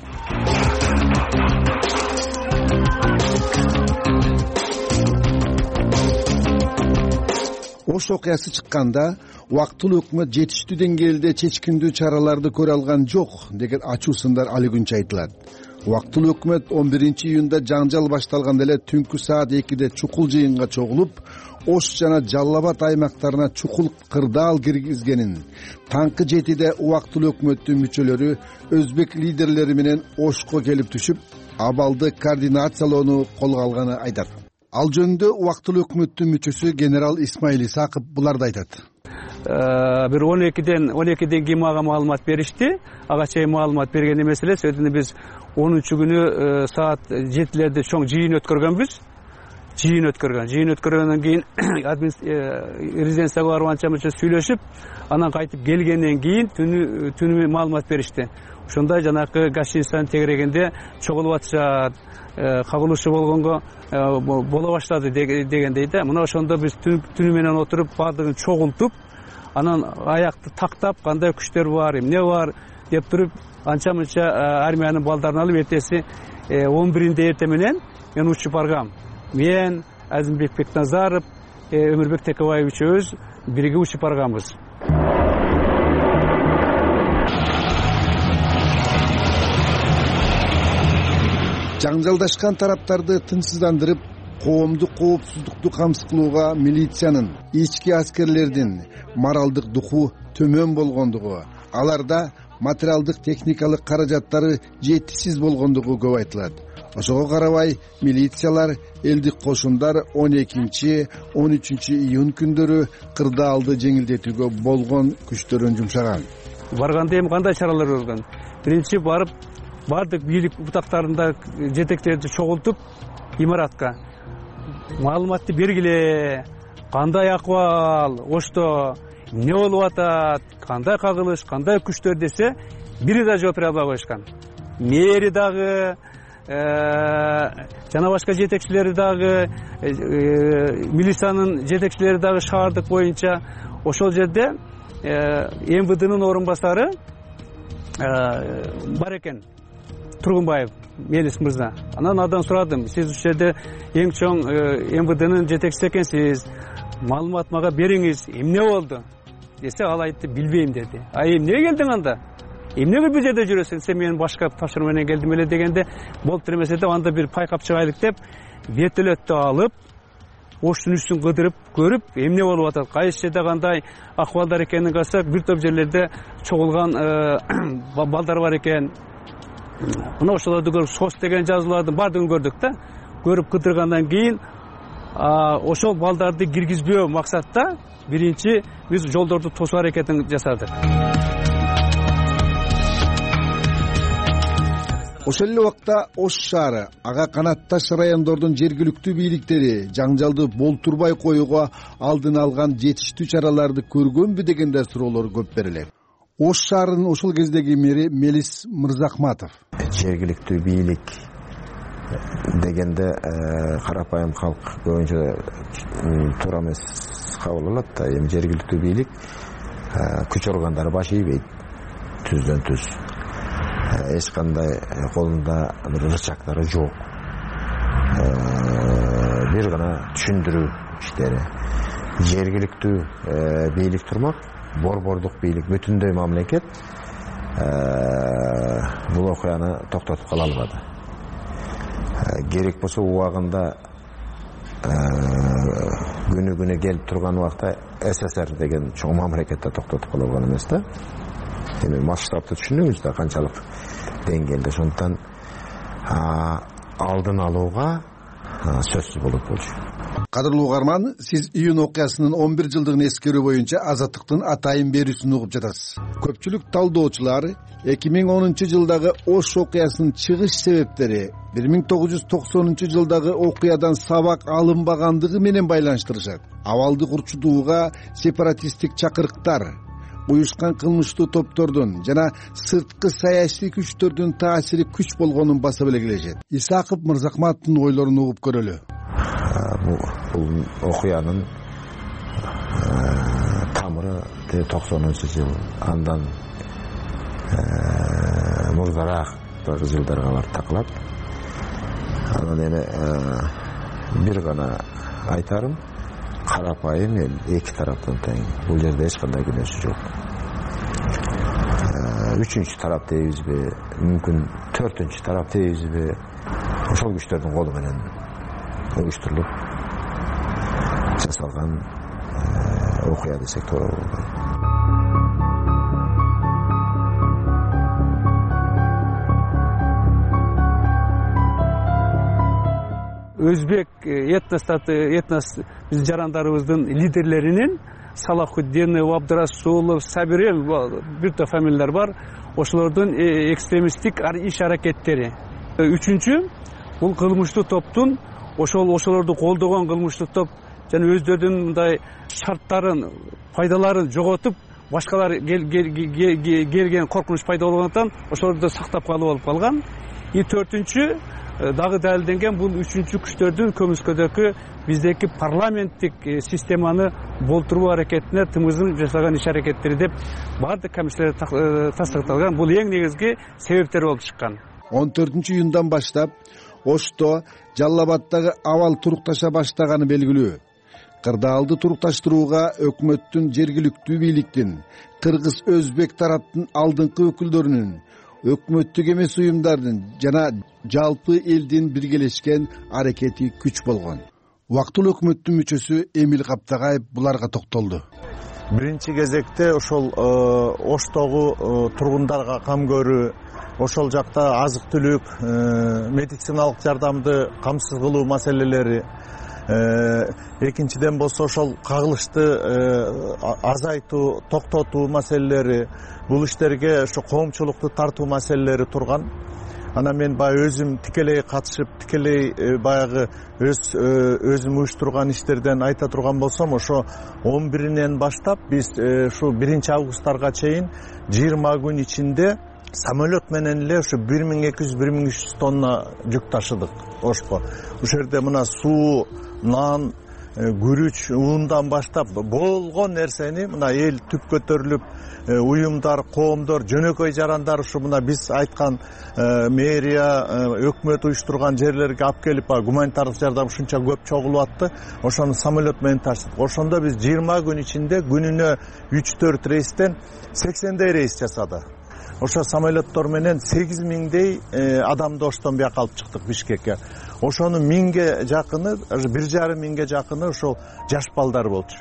Ош окуясы чыкканда убактылуу өкмөт жетиштүү деңгээлде чечкиндүү чараларды көрө алган жок деген ачуу сындар али күнчө айтылат. Убактылуу өкмөт он биринчи июнда жаңжал башталганда эле түнкү саат экиде чукул жыйынга чогулуп, Ош жана Жалал Абад аймактарына чукул кырдаал киргизгенин, таңкы жетиде убактылуу өкмөттүн мүчөлөрү өзбек лидерлери менен Ошко келип түшүп, абалды координациялоону колго алганы айтат. Ал жөнүндө убактылуу өкмөттүн мүчөсү генерал Исмаил Исаков буларды айтат. Бир он экиден он экиден кийин мага маалымат беришти. Ага чейин маалымат берген эмес эле. Сөйтүп биз онунчу күнү саат жетилерде чоң жыйын өткөргөнбүз. Жыйын өткөргөн. Жыйын өткөргөндөн кийин резиденцияга барып анча мынча сүйлөшүп, анан кайтып келгенден кийин түнү түнү маалымат беришти. Ошондой жанакы гостиницаны тегерегенде чогулуп атышат, кагылышы болгонго боло баштады дегендей да. Мына ошондо биз түнү менен отуруп баардыгын чогултуп, анан аякты тактап, кандай күчтөр бар, эмне бар деп туруп, анча мынча армиянын балдарын алып эртеси он биринде эрте менен мен учуп баргам. Мен Азимбек Бекназаров, Өмүрбек Текебаевич өз бирге учуп барганбыз. Жаңжалдашкан тараптарды тынчсыздандырып, коомдук коопсуздукту камсыз кылууга милициянын, ички аскерлердин моралдык духу төмөн болгондугу, аларда материалдык техникалык каражаттары жетишсиз болгондугу көп айтылат. Ошого карабай милициялар, элдик кошундар он экинчи он үчүнчү июнь күндөрү кырдаалды жеңилдетүүгө болгон күчтөрүн жумшаган. Барганда эми кандай чаралар көргөн? Биринчи барып, бардык бийлик бутактарында жетектерди чогултуп, имаратка маалыматты бергиле, кандай акыбал, ошто эмне болуп атат, кандай кагылыш, кандай күчтөр десе, бири да жооп бере албай коюшкан. Мэри дагы, жана башка жетекчилери дагы, милициянын жетекчилери дагы шаардык боюнча ошол жерде эм вэ дэнын орун басары бар экен, Тургунбаев Мелис мырза. Анан адан сурадым, сиз ушул жерде эң чоң эм вэ дэнын жетекчиси экенсиз, маалымат мага бериңиз, эмне болду десе, ал айтты, билбейм деди. А эмне келдиң анда? Эмнеге бул жерде жүрөсүң? Сен менин башка тапшырма менен келдим эле дегенде, болуптур эмесе деп, анда бир пайкап чыгайлык деп, вертолетту алып, оштун үстүн кыдырып көрүп, эмне болуп атат, кайсы жерде кандай акыбалдар экенин карасак, бир топ жерлерде чогулган балдар бар экен. Мына ошолорду көрүп, сос деген жазуулардын баардыгын көрдүк да. Көрүп кыдыргандан кийин, ошол балдарды киргизбөө максатта биринчи биз жолдорду тосуу аракетин жасадык. Ошол эле убакта Ош шаары, ага канатташ райондордун жергиликтүү бийликтери жаңжалды болтурбай коюуга алдын алган жетиштүү чараларды көргөнбү дегенде суроолор көп берилет. Ош шаарынын ошол кездеги мэри Мелис Мырзахматов. Жергиликтүү бийлик дегенде карапайым калк көбүнчө туура эмес кабыл алат да. Эми жергиликтүү бийлик күч органдары баш ийбейт, түздөн түз. Эч кандай колунда бир ырчактары жок. Бир гана түшүндүрүү иштери. Жергиликтүү бийлик турмак, борбордук бийлик бүтүндөй мамлекет бул окуяны токтотуп кала албады. Керек болсо убагында күнү күнү келип турган убакта эс эс эр деген чоң мамлекетте токтотуп кала алган эмес да. Эми масштабты түшүнүңүз да, канчалык деңгээлде. Ошондуктан алдын алууга сөзсүз болот болчу. Кадырлуу угарман, сиз июнь окуясынын он бир жылдыгын эскерүү боюнча Азаттыктын атайын берүүсүн угуп жатасыз. Көпчүлүк талдоочулар эки миң онунчу жылдагы Ош окуясынын чыгыш себептери бир миң тогуз жүз токсонунчу жылдагы окуядан сабак алынбагандыгы менен байланыштырышат. Абалды курчутууга сепаратисттик чакырыктар, уюшкан кылмыштуу топтордун жана сырткы саясий күчтөрдүн таасири күч болгонун баса белгилешет. Исаков Мырзахматовдун ойлорун угуп көрөлү. Бул окуянын тамыры токсонунчу жыл, андан мурдараак жылдарга барып такылат. Анан эми бир гана айтарым, карапайым эл эки тараптан тең. Бул жерде эч кандай күнөөсү жок. Үчүнчү тарап дейбизби, мүмкүн төртүнчү тарап дейбизби, ошол күчтөрдүн колу менен уюштурулуп жасалган окуя десек туура болот. Өзбек этностаты, этнос биз жарандарыбыздын лидерлеринин Салахуддинов, Абдырасулов, Сабирев, бир топ фамилиялар бар. Ошолордун экстремисттик иш аракеттери. Үчүнчү, бул кылмыштуу топтун ошол ошолорду колдогон кылмыштуу топ жана өздөрүнүн мындай шарттарын, пайдаларын жоготуп, башкалар келген коркунуч пайда болгондуктан ошолорду сактап калып алып калган. И төртүнчү, дагы далилденген, бул үчүнчү күчтөрдүн көмүскөдөгү биздеки парламенттик системаны болтуруу аракетине тымыздын жасаган иш аракеттери деп баардык комиссиялар тастыкталган. Бул эң негизги себептер болуп чыккан. он төртүнчү июндан баштап Ошто, Жалал Абадтагы абал турукташа баштаганы белгилүү. Кырдаалды турукташтырууга өкмөттүн, жергиликтүү бийликтин, кыргыз, өзбек тараптын алдыңкы өкүлдөрүнүн, өкмөттүк эмес уюмдардын жана жалпы элдин биргелешкен аракети күч болгон. Убактылуу өкмөттүн мүчөсү Эмил Каптагаев буларга токтолду. Биринчи кезекте ошол Оштогу тургундарга кам көрүү, ошол жакта азык түлүк, медициналык жардамды камсыз кылуу маселелери, экинчиден болсо ошол кагылышты азайтуу, токтотуу маселелери, бул иштерге ошо коомчулукту тартуу маселелери турган. анан мен баягы өзүм тикелей катышып тикелей баягы өз өзүм уюштурган иштерден айта турган болсом, ошо он биринен баштап биз ушу биринчи августарга чейин жыйырма күн ичинде самолет менен эле ушу бир миң эки жүз бир миң үч жүз тонна жүк ташыдык Ошко. Ушул жерде мына суу, нан, күрүч, ундан баштап болгон нерсени мына эл түп көтөрүлүп, уюмдар, коомдор, жөнөкөй жарандар ушу мына биз айткан мэрия, өкмөт уюштурган жерлерге алып келип, гуманитардык жардам ушунча көп чогулуп атты. Ошону самолет менен ташыдык. Ошондо биз жыйырма күн ичинде күнүнө үч төрт рейстен сексендей рейс жасады. Ошо самолеттор менен сегиз миңдей адамды оштон бияка алып чыктык Бишкекке. Ошонун миңге жакыны, бир жарым миңге жакыны ошол жаш балдар болчу.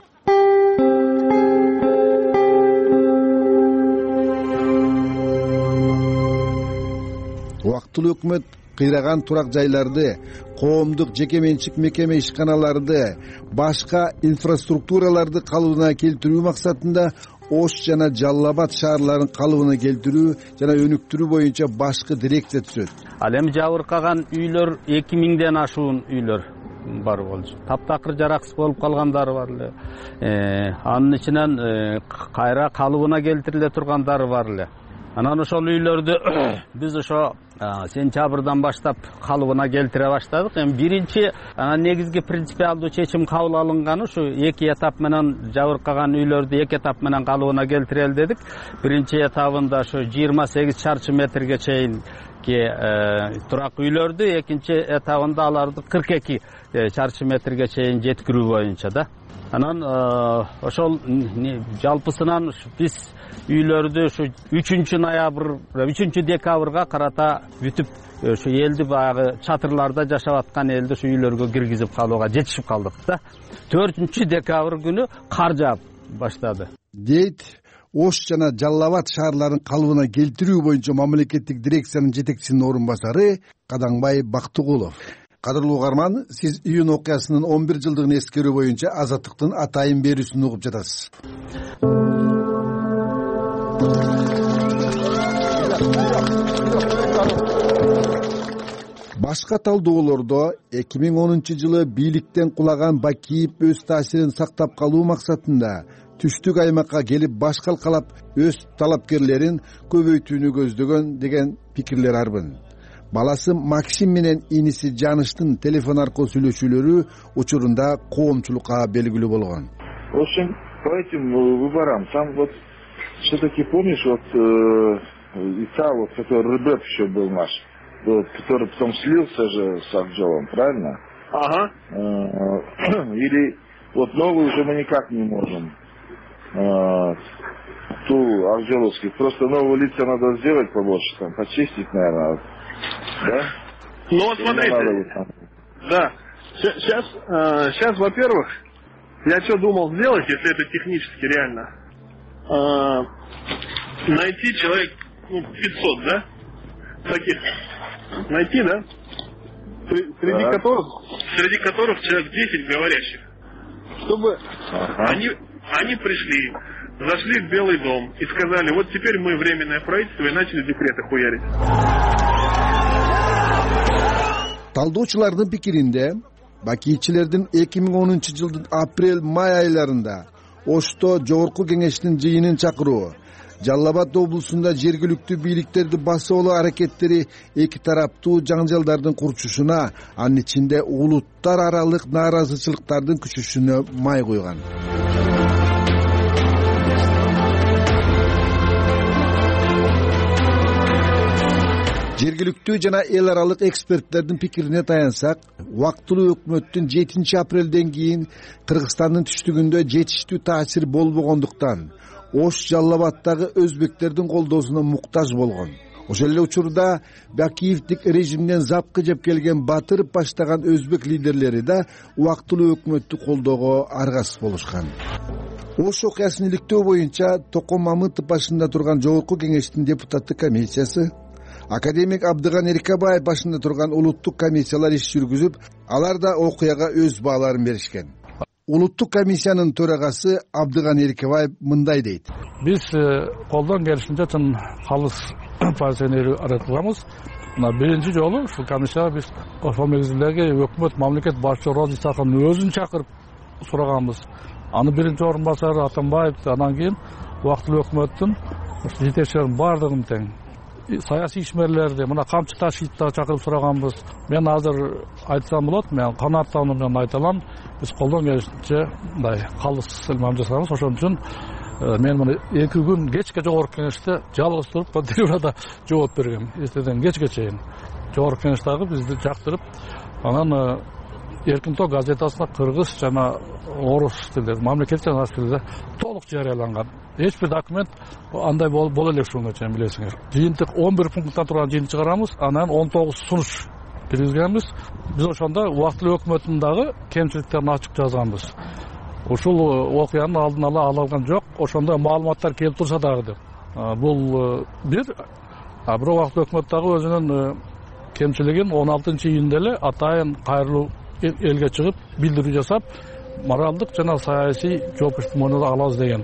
Убактылуу өкмөт кыйраган турак жайларды, коомдук жеке менчик мекеме ишканаларды, башка инфраструктураларды калыбына келтирүү максатында Ош жана Жалал Абад шаарларын калыбына келтирүү жана өнүктүрүү боюнча башкы дирекция түзөт. Ал эми жабыркаган үйлөр эки миңден ашуун үйлөр бар болчу. Таптакыр жараксыз болуп калгандары бар эле. Анын ичинен кайра калыбына келтириле тургандары бар эле. Анан ошол үйлөрдү биз ошо сентябрдан баштап калыбына келтире баштадык. Эми биринчи негизги принципиалдуу чечим кабыл алынганы ушу эки этап менен жабыркаган үйлөрдү эки этап менен калыбына келтирели дедик. Биринчи этабында ушу жыйырма сегиз чарчы метрге чейин турак үйлөрдү, экинчи этабында аларды кырк эки чарчы метрге чейин жеткирүү боюнча да. Анан ошол жалпысынан биз үйлөрдү ушу үчүнчү ноябрь, үчүнчү декабрга карата бүтүп, ушу элди баягы чатырларда жашап аткан элди ушу үйлөргө киргизип калууга жетишип калдык да. төртүнчү декабрь күнү кар жаап баштады. Дейт Ош жана Жалал Абад шаарларын калыбына келтирүү боюнча мамлекеттик дирекциянын жетекчисинин орун басары Кадаңбай Бактыгулов. Кадырлуу угарман, сиз июнь окуясынын он бир жылдыгын эскерүү боюнча Азаттыктын атайын берүүсүн угуп жатасыз. Башка талдоолордо эки миң онунчу жылы бийликтен кулаган Бакиев өз таасирин сактап калуу максатында түштүк аймакка келип баш калкалап өз талапкерлерин көбөйтүүнү көздөгөн деген пикирлер арбын. Баласы Максим менен иниси Жаныштын телефон аркылуу сүйлөшүүлөрү учурунда коомчулукка белгилүү болгон. В общем, по этим выборам, там вот все-таки помнишь, вот Ица, вот который Рыбев еще был наш, вот, который потом слился же с Акжолом, правильно? Ага. Или вот новую уже мы никак не можем. Ту Акжоловских. Просто нового лица надо сделать побольше, там, почистить, наверное. Да? Ну вот смотрите. Да. Сейчас, сейчас, во-первых, я что думал сделать, если это технически реально? Найти человек, ну, пятьсот, да? Таких. Найти, да? Среди ага. которых, среди которых человек десять говорящих. Чтобы ага. они, они пришли, зашли в Белый дом и сказали, вот теперь мы временное правительство, и начали декреты хуярить. Талдоочулардын пикиринде, бакиевчилердин эки миң онунчу жылдын апрель-май айларында Ошто жогорку кеңештин жыйынын чакыруу, Жалал Абад облусунда жергиликтүү бийликтерди басуулуу аракеттери эки тараптуу жаңжалдардын курчушуна, анын ичинде улуттар аралык нааразычылыктардын күчүшүнө май куйган. Жергиликтүү жана эл аралык эксперттердин пикирине таянсак, убактылуу өкмөттүн жетинчи апрелден кийин Кыргызстандын түштүгүндө жетиштүү таасир болбогондуктан Ош Жалал Абадтагы өзбектердин колдоосуна муктаж болгон. Ошол эле учурда Бакиевдик режимден запкы жеп келген батырып баштаган өзбек лидерлери да убактылуу өкмөттү колдоого аргасыз болушкан. Ош окуясын иликтөө боюнча Токон Мамытов башында турган жогорку кеңештин депутаттык комиссиясы, академик Абдыган Эркебаев башында турган улуттук комиссиялар иш жүргүзүп, алар да окуяга өз бааларын беришкен. Улуттук комиссиянын төрагасы Абдыган Эркебаев мындай дейт. Биз колдон келишинче чын калыс позицияны арат кылабыз. мына биринчи жолу ушул комиссияга биз ошол мезгилдеги өкмөт мамлекет башчысы Роза Исаковдун өзүн чакырып сураганбыз. Аны биринчи орун басары Атамбаев, анан кийин убактылуу өкмөттүн жетекчилеринин баардыгын тең саясий ишмерлерди мына Камчы Ташитти да чакырып сураганбыз. Мен азыр айтсам болот, мен канааттануу менен айта алам, биз колдон келишинче мындай калыс мамиле жасайбыз. Ошон үчүн мен мына эки күн кечке жогорку кеңеште жалгыз туруп трибунада жооп бергем. Эртеден кечке чейин жогорку кеңештеги бизди жактырып, анан Эркин Тоо газетасына кыргыз жана орус тилде, мамлекет жана тилде толук жарыяланган. Эч бир документ андай боло элек ушунга чейин билесиңер. Жыйынтык он бир пункттан турган жыйынтык чыгарабыз, анан он тогуз сунуш киргизгенбиз. Биз ошондо убактылуу өкмөттүн дагы кемчиликтерин ачык жазганбыз. Ушул окуянын алдын ала ала алган жок, ошондо маалыматтар келип турса дагы деп. Бул бир, а бирок убактылуу өкмөт дагы өзүнүн кемчилигин он алтынчы июнда эле атайын кайрылуу элге чыгып билдирүү жасап, моралдык жана саясий жоопкерчиликти мойнуна алабыз деген.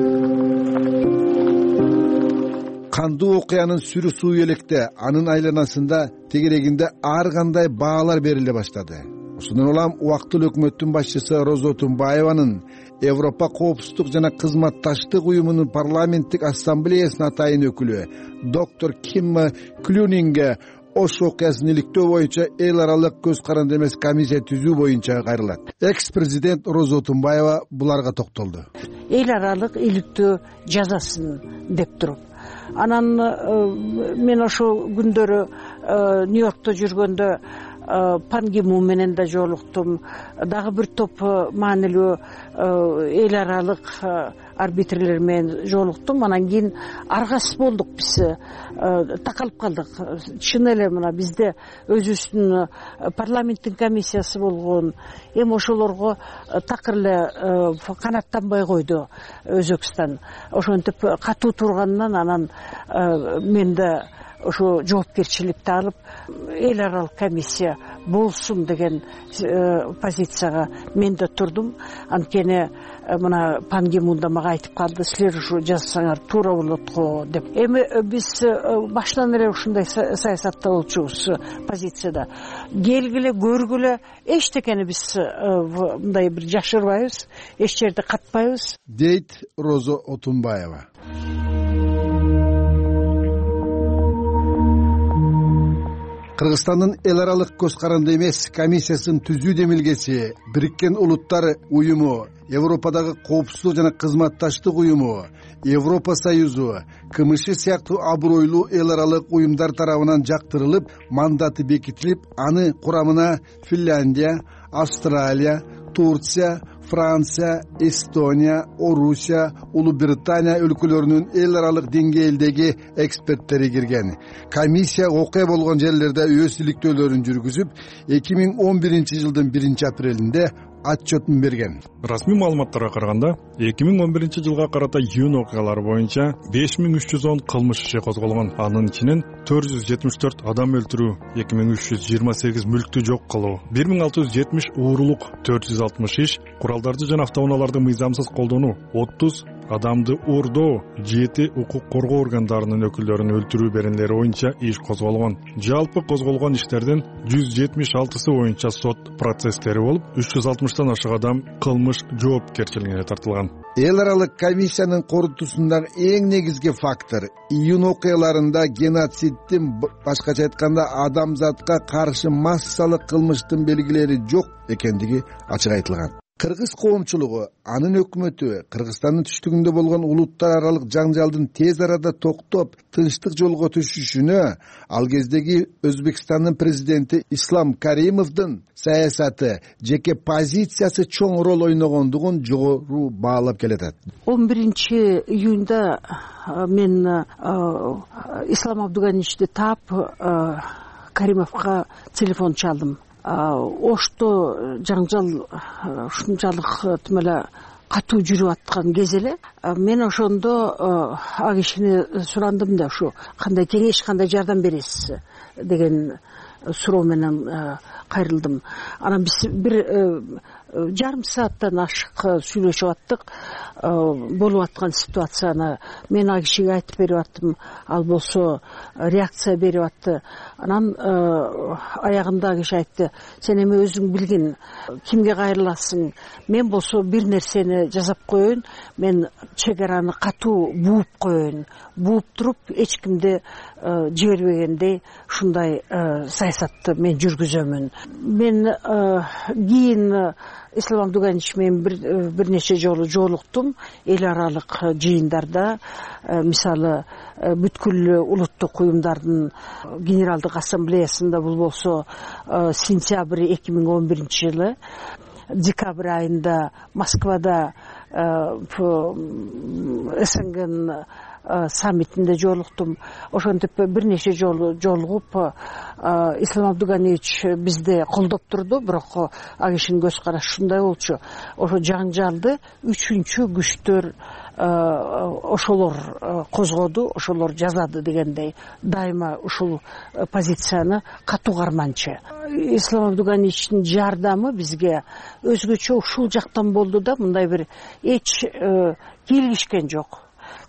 Кандуу окуянын сүрү суу электе, анын айланасында тегерегинде ар кандай баалар бериле баштады. Ушундан улам убактылуу өкмөттүн башчысы Роза Отунбаеванын Европа коопсуздук жана кызматташтык уюмунун парламенттик ассамблеясынын атайын өкүлү доктор Ким Клюнинге ош окуясын иликтөө боюнча эл аралык көз каранды эмес комиссия түзүү боюнча кайрылат. Экс-президент Роза Отунбаева буларга токтолду. Эл аралык иликтөө жазасын деп туруп. Анан мен ошол күндөрү Нью-Йоркто жүргөндө Пан Ги Мун менен да жолуктум. Дагы бир топ маанилүү эл аралык арбитрлер менен жолуктум. Анан кийин аргасыз болдук, биз такалып калдык. Чын эле мына бизде өзүбүздүн парламенттин комиссиясы болгон, эми ошолорго такыр эле канаттанбай койду Өзбекстан. Ошентип катуу турганынан анан мен да ошо жоопкерчиликти алып, эл аралык комиссия болсун деген позицияга мен да турдум. Анткени мына Пан Ги Мун да мага айтып калды, силер ушу жазсаңар туура болот го деп. Эми биз баштан эле ушундай саясатта болчубуз, позицияда. Келгиле, көргүлө, эчтекени биз мындай бир жашырбайбыз, эч жерде катпайбыз, дейт Роза Отунбаева. Кыргызстандын эл аралык көз каранды эмес комиссиясынын түзүү демилгеси Бириккен Улуттар уюму, Европадагы коопсуздук жана кызматташтык уюму, Европа Союзу, КМШ сыяктуу абройлуу эл аралык уюмдар тарабынан жактырылып, мандаты бекитилип, аны курамына Финляндия, Австралия, Турция, Франция, Эстония, Орусия, Улуу Британия өлкөлөрүнүн эл аралык деңгээлдеги эксперттери кирген. Комиссия окуя болгон жерлерде өз иликтөөлөрүн жүргүзүп, эки миң он биринчи жылдын биринчи апрелинде отчетун берген. Расмий маалыматтарга караганда, эки миң он биринчи жылга карата июнь окуялары боюнча беш миң үч жүз он кылмыш иши козголгон. Анын ичинен төрт жүз жетимиш төрт адам өлтүрүү, эки миң үч жүз жыйырма сегиз мүлктү жок кылуу, бир миң алты жүз жетимиш уурулук, төрт жүз алтымыш иш, куралдарды жана автоунааларды мыйзамсыз колдонуу, отуз адамды уурдоо, жети укук коргоо органдарынын өкүлдөрүн өлтүрүү беренелери боюнча иш козголгон. Жалпы козголгон иштердин жүз жетимиш алтысы боюнча сот процесстери болуп, үч жүз алтымыштан ашык адам кылмыш жоопкерчилигине тартылган. Эл аралык комиссиянын корутуусундагы эң негизги фактор июнь окуяларында геноциддин, башкача айтканда адамзатка каршы массалык кылмыштын белгилери жок экендиги ачык айтылган. Кыргыз коомчулугу, анын өкмөтү Кыргызстандын түштүгүндө болгон улуттар аралык жаңжалдын тез арада токтоп, тынчтык жолго түшүшүнө, ал кездеги Өзбекстандын президенти Ислам Каримовдун саясаты, жеке позициясы чоң рол ойногондугун жогору баалап келатат. он биринчи июнда мен Ислам Абдуганиевичти таап Каримовго телефон чалдым. Ошто жаңжал ушунчалык тим эле катуу жүрүп аткан кез эле мен ошондо а кишини сурандым да, ушу кандай кеңеш, кандай жардам бересиз деген суроо менен кайрылдым. Анан биз бир жарым сааттан ашык сүйлөшүп аттык. Болуп аткан ситуацияны мен ал кишиге айтып берип аттым, ал болсо реакция берип атты. Анан аягында киши айтты, сен эми өзүң билгин, кимге кайрыласың? Мен болсо бир нерсени жасап коеюн, мен чек араны катуу бууп коеюн, бууп туруп эч кимди жибербегендей ушундай саясатты мен жүргүзөмүн. Мен кийин Ислам Абдуганиевич менен бир нече жолу жолуктум эл аралык жыйындарда. Мисалы бүткүл улуттук уюмдардын генералдык ассамблеясында, бул болсо сентябрь эки миң он биринчи жылы, декабрь айында Москвада СНГнын саммитинде жолуктум. Ошентип бир нече жолу жолугуп Ислам Абдуганиевич бизди колдоп турду, бирок ал кишинин көз карашы ушундай болчу. Ошо жаңжалды үчүнчү күчтөр ошолор козгоду, ошолор жазады дегендей дайыма ушул позицияны катуу карманчы. Ислам Абдуганиевичтин жардамы бизге өзгөчө ушул жактан болду да, мындай бир эч кийлигишкен жок.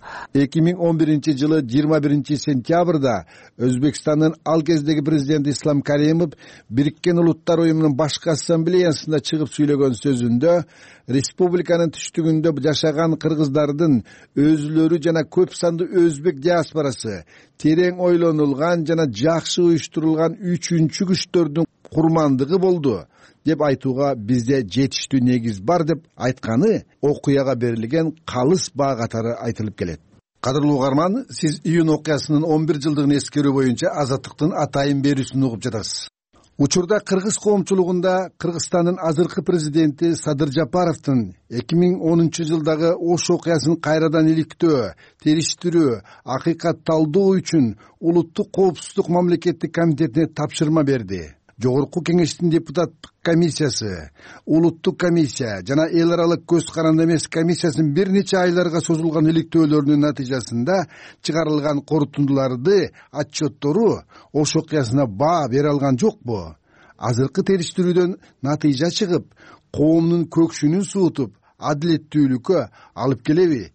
эки миң он биринчи жылы жыйырма биринчи сентябрда Өзбекстандын ал кездеги президенти Ислам Каримов Бириккен Улуттар уюмунун башкы ассамблеясында чыгып сүйлөгөн сөзүндө республиканын түштүгүндө жашаган кыргыздардын өзүлөрү жана көп санды өзбек диаспорасы терең ойлонулган жана жакшы уюштурулган үчүнчү күчтөрдүн курмандыгы болду деп айтууга бизде жетиштүү негиз бар деп айтканы окуяга берилген калыс баа катары айтылып келет. Кадырлуу угарман, сиз июнь окуясынын он бир жылдыгын эскерүү боюнча Азаттыктын атайын берүүсүн угуп жатасыз. Учурда кыргыз коомчулугунда Кыргызстандын азыркы президенти Садыр Жапаровдун эки миң онунчу жылдагы Ош окуясын кайрадан иликтөө, териштирүү, акыйкатталдоо үчүн улуттук коопсуздук мамлекеттик комитетине тапшырма берди. Жогорку кеңештин депутаттык комиссиясы, улуттук комиссия жана эл аралык көз каранды эмес комиссиясынын бир нече айларга созулган иликтөөлөрүнүн натыйжасында чыгарылган корутундуларды, отчеттору Ош окуясына баа бере алган жокпу? Азыркы териштирүүдөн натыйжа чыгып, коомдун көкшүнүн суутуп, адилеттүүлүккө алып келеби?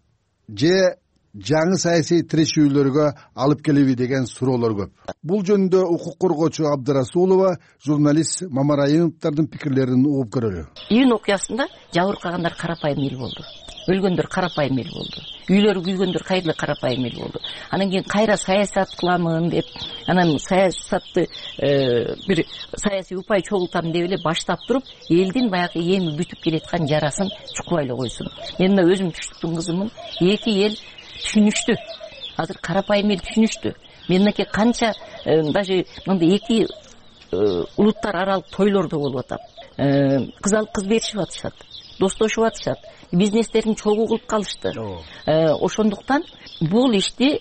Же жаңы саясий тирешүүлөргө алып келеби деген суроолор көп. Бул жөнүндө укук коргоочу Абдырасулова, журналист Мамарайымовдун пикирлерин угуп көрөлү. Июнь окуясында жабыркагандар карапайым эл болду. Өлгөндөр карапайым эл болду. Үйлөрү күйгөндөр кайдырлы карапайым эл болду. Анан кийин кайра саясат кыламын деп, анан саясатты бир саясий упай чогултам деп эле баштап туруп, элдин баягы эми бүтүп келаткан жарасын чукпай эле койсун. Мен мына өзүм түштүктүн кызымын. Эки эл түшүнүштү. Азыр карапайым эл түшүнүштү. Меники канча даже мындай эки улуттар аралык тойлордо болуп атат. Кыз алып кыз беришип атышат. Достошуп атышат. Бизнестерин чогуу кылып калышты. Ошондуктан бул ишти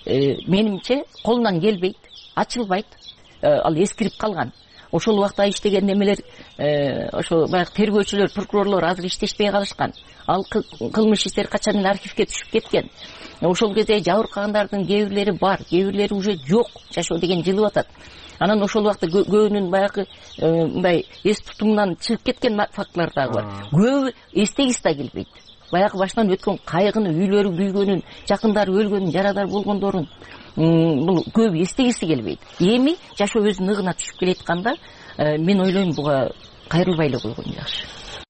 менимче колунан келбейт, ачылбайт. Ал эскирип калган. Ошол убакта иштеген немелер, ошо баягы тергөөчүлөр, прокурорлор азыр иштешпей калышкан. Ал кылмыш иштери качан эле архивге түшүп кеткен. Ошол кезде жабыркагандардын кээ бирлери бар, кээ бирлери уже жок, жашоо деген жылып атат. Анан ошол убакта көбүнүн баягы мындай эс тутумунан чыгып кеткен фактылар дагы бар. Көбү эстегиси да келбейт. Баягы башынан өткөн кайгыны, үйлөрү күйгөнүн, жакындары өлгөнүн, жарадар болгондорун бул көп эстегиси келбейт. Эми жашоо өзүнүн ыгына түшүп келатканда мен ойлойм буга кайрылбай эле койгон жакшы.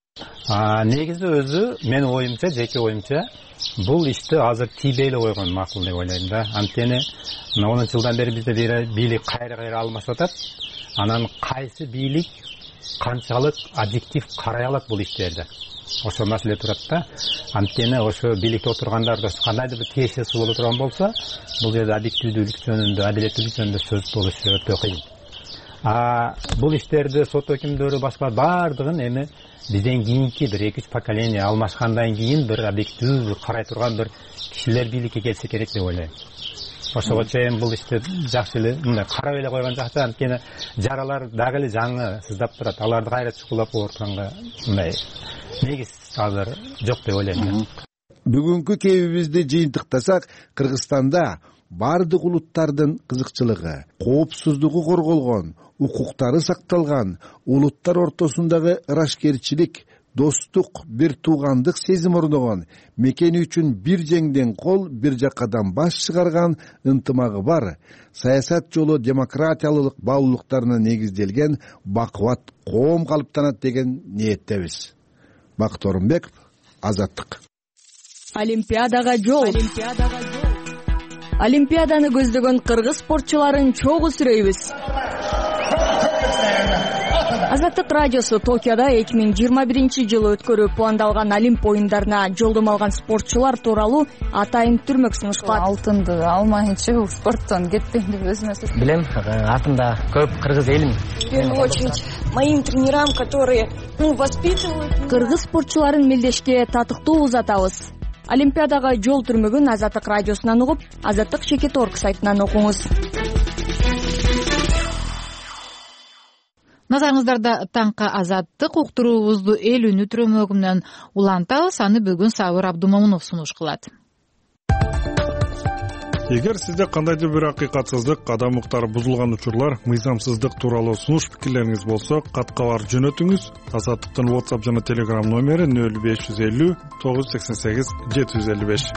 Негизи өзү менин оюмча, жеке оюмча, бул ишти азыр тийбей эле койгон макул деп ойлойм да. Анткени он жылдан бери бизде бийлик кайра-кайра алмашып атат. Анан кайсы бийлик канчалык объектив карай алат бул иштерди? Ошо маселе турат да. Анткени ошо бийликте отургандар кандайдыр бир тиешеси боло турган болсо, бул жерде объективдүүлүк жөнүндө, адилеттүүлүк жөнүндө сөз болушу өтө кыйын. А бул иштерди сот өкүмдөрү башка бардыгын эми бизден кийинки бир эки үч поколение алмашкандан кийин бир объективдүү карай турган бир кишилер бийликке келсе керек деп ойлойм. Ошого чейин бул ишти жакшы эле мындай карап эле койгон жакшы, анткени жаралар дагы эле жаңы сыздап турат. Аларды кайра чукулап оорутканга мындай негиз азыр жок деп ойлойм. Бүгүнкү кебибизди жыйынтыктасак, Кыргызстанда бардык улуттардын кызыкчылыгы, коопсуздугу корголгон, укуктары сакталган, улуттар ортосундагы ырашкерчилик достук, бир туугандык сезим орногон, мекени үчүн бир жеңден кол, бир жакадан баш чыгарган ынтымагы бар, саясат жолу демократиялык баалуулуктарына негизделген бакубат коом калыптанат деген ниеттебиз. Бакыт Орунбеков, Азаттык. Олимпиадага жол. Олимпиаданы көздөгөн кыргыз спортчуларын чогуу сүрөйбүз. Азаттык радиосу Токиодо эки миң жыйырма биринчи жылы өткөрүү пландалган Олимп оюндарына жолдомо алган спортчулар тууралуу атайын түрмөк сунушталат. Алтынды алмайынча бул спорттон кетпейм деп өзүмө сөз. Билем, артымда көп кыргыз элим. В первую очередь моим тренерам, которые воспитывают. Кыргыз спортчуларын мелдешке татыктуу узатабыз. Олимпиадага жол түрмөгүн Азаттык радиосунан угуп, Азаттык Чекит орг сайтынан окуңуз. Назарыңыздарда таңка Азаттык уктуруубузду эл үнү түрмөгүнөн улантабыз. Аны бүгүн Сабыр Абдумомунов сунуш кылат. Эгер сизде кандайдыр бир акыйкатсыздык, адам укуктары бузулган учурлар, мыйзамсыздык тууралуу сунуш пикирлериңиз болсо, каткабар жөнөтүңүз. Азаттыктын WhatsApp жана Telegram номери нөл беш жүз элүү тогуз жүз сексен сегиз жети жүз элүү беш.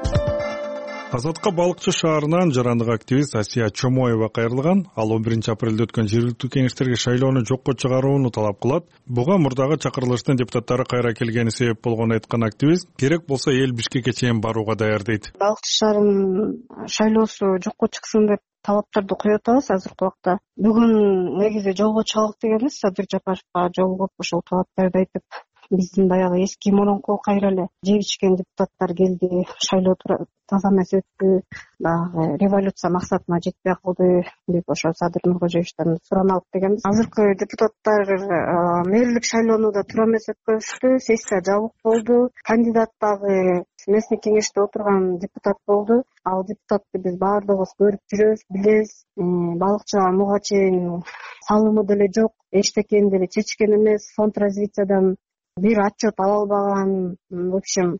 Азатка Балыкчы шаарынан жарандык активист Асия Чомоева кайрылган. Ал он биринчи апрелде өткөн жергиликтүү кеңештерге шайлоону жокко чыгарууну талап кылат. Буга мурдагы чакырылыштын депутаттары кайра келгени себеп болгонун айткан активист керек болсо эл Бишкекке чейин барууга даяр дейт. Балыкчы шаарынын шайлоосу жокко чыксын деп талаптарды коюп атабыз азыркы убакта. Бүгүн негизи жолго чыгалык дегенбиз. Садыр Жапаровго жолугуп ошол талаптарды айтып, биздин баягы эски мурунку кайра эле жеп ичкен депутаттар келди, шайлоо таза эмес өттү, баягы революция максатына жетпей калды деп ошо Садыр Нуркожоевичтен сураналып дегенбиз. Азыркы депутаттар мэрлик шайлоону да туура эмес өткөзүштү, сессия жабык болду, кандидат дагы местный кеңеште отурган депутат болду. Ал депутатты биз баардыгыбыз көрүп жүрөбүз, билебиз. Балыкчыга муга чейин салымы деле жок, эчтекени деле чечкен эмес, фонд развитиядан бир отчет ала албаган. В общем,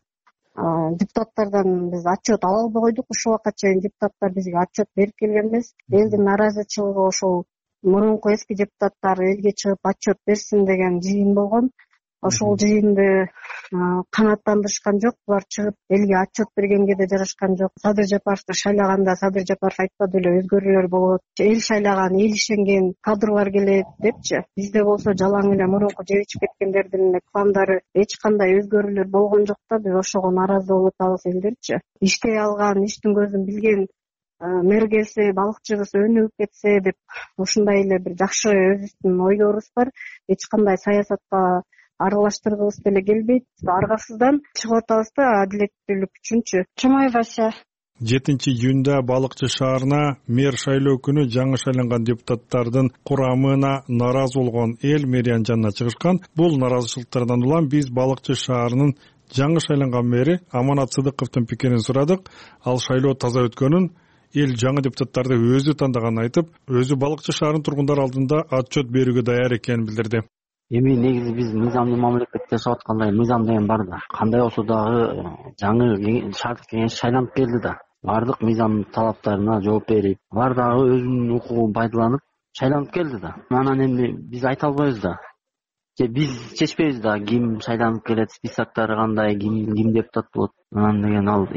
депутаттардан биз отчет ала албай койдук. Ушул убакка чейин депутаттар бизге отчет берип келген эмес. Элдин нааразычылыгы ошол мурунку эски депутаттар элге чыгып отчет берсин деген жыйын болгон. Ошол жыйынды канааттандырышкан жок. Булар чыгып элге отчет бергенге да жарашкан жок. Садыр Жапаровду шайлаганда Садыр Жапаров айтпады эле өзгөрүүлөр болот, эл шайлаган, эл ишенген кадрлар келет депчи. Бизде болсо жалаң эле мурунку жеп ичип кеткендердин эле пландары, эч кандай өзгөрүүлөр болгон жок да. Биз ошого нааразы болуп атабыз элдерчи. Иштей алган, иштин көзүн билген мэр келсе, балыкчыбыз өнүгүп кетсе деп ушундай эле бир жакшы өзүбүздүн ойлорубуз бар. Эч кандай саясатка аралаштыргыбыз деле келбейт. Аргасыздан чыгып атабыз да адилеттүүлүк үчүнчү. Чомоева Асия. жетинчи июнда Балыкчы шаарына мэр шайлоо күнү жаңы шайланган депутаттардын курамына нааразы болгон эл мэриянын жанына чыгышкан. Бул нааразычылыктардан улам биз Балыкчы шаарынын жаңы шайланган мэри Аманат Сыдыковдун пикирин сурадык. Ал шайлоо таза өткөнүн, эл жаңы депутаттарды өзү тандаганын айтып, өзү Балыкчы шаарынын тургундары алдында отчет берүүгө даяр экенин билдирди. Эми негизи биз мыйзамдуу мамлекетте жашап аткандай мыйзам деген бар да. Кандай болсо дагы жаңы шаардык кеңеш шайланып келди да. Бардык мыйзам талаптарына жооп берип, алар дагы өзүнүн укугун пайдаланып шайланып келди да. Анан эми биз айта албайбыз да. Же биз чечпейбиз да ким шайланып келет, списоктары кандай, ким ким депутат болот. Анан деген ал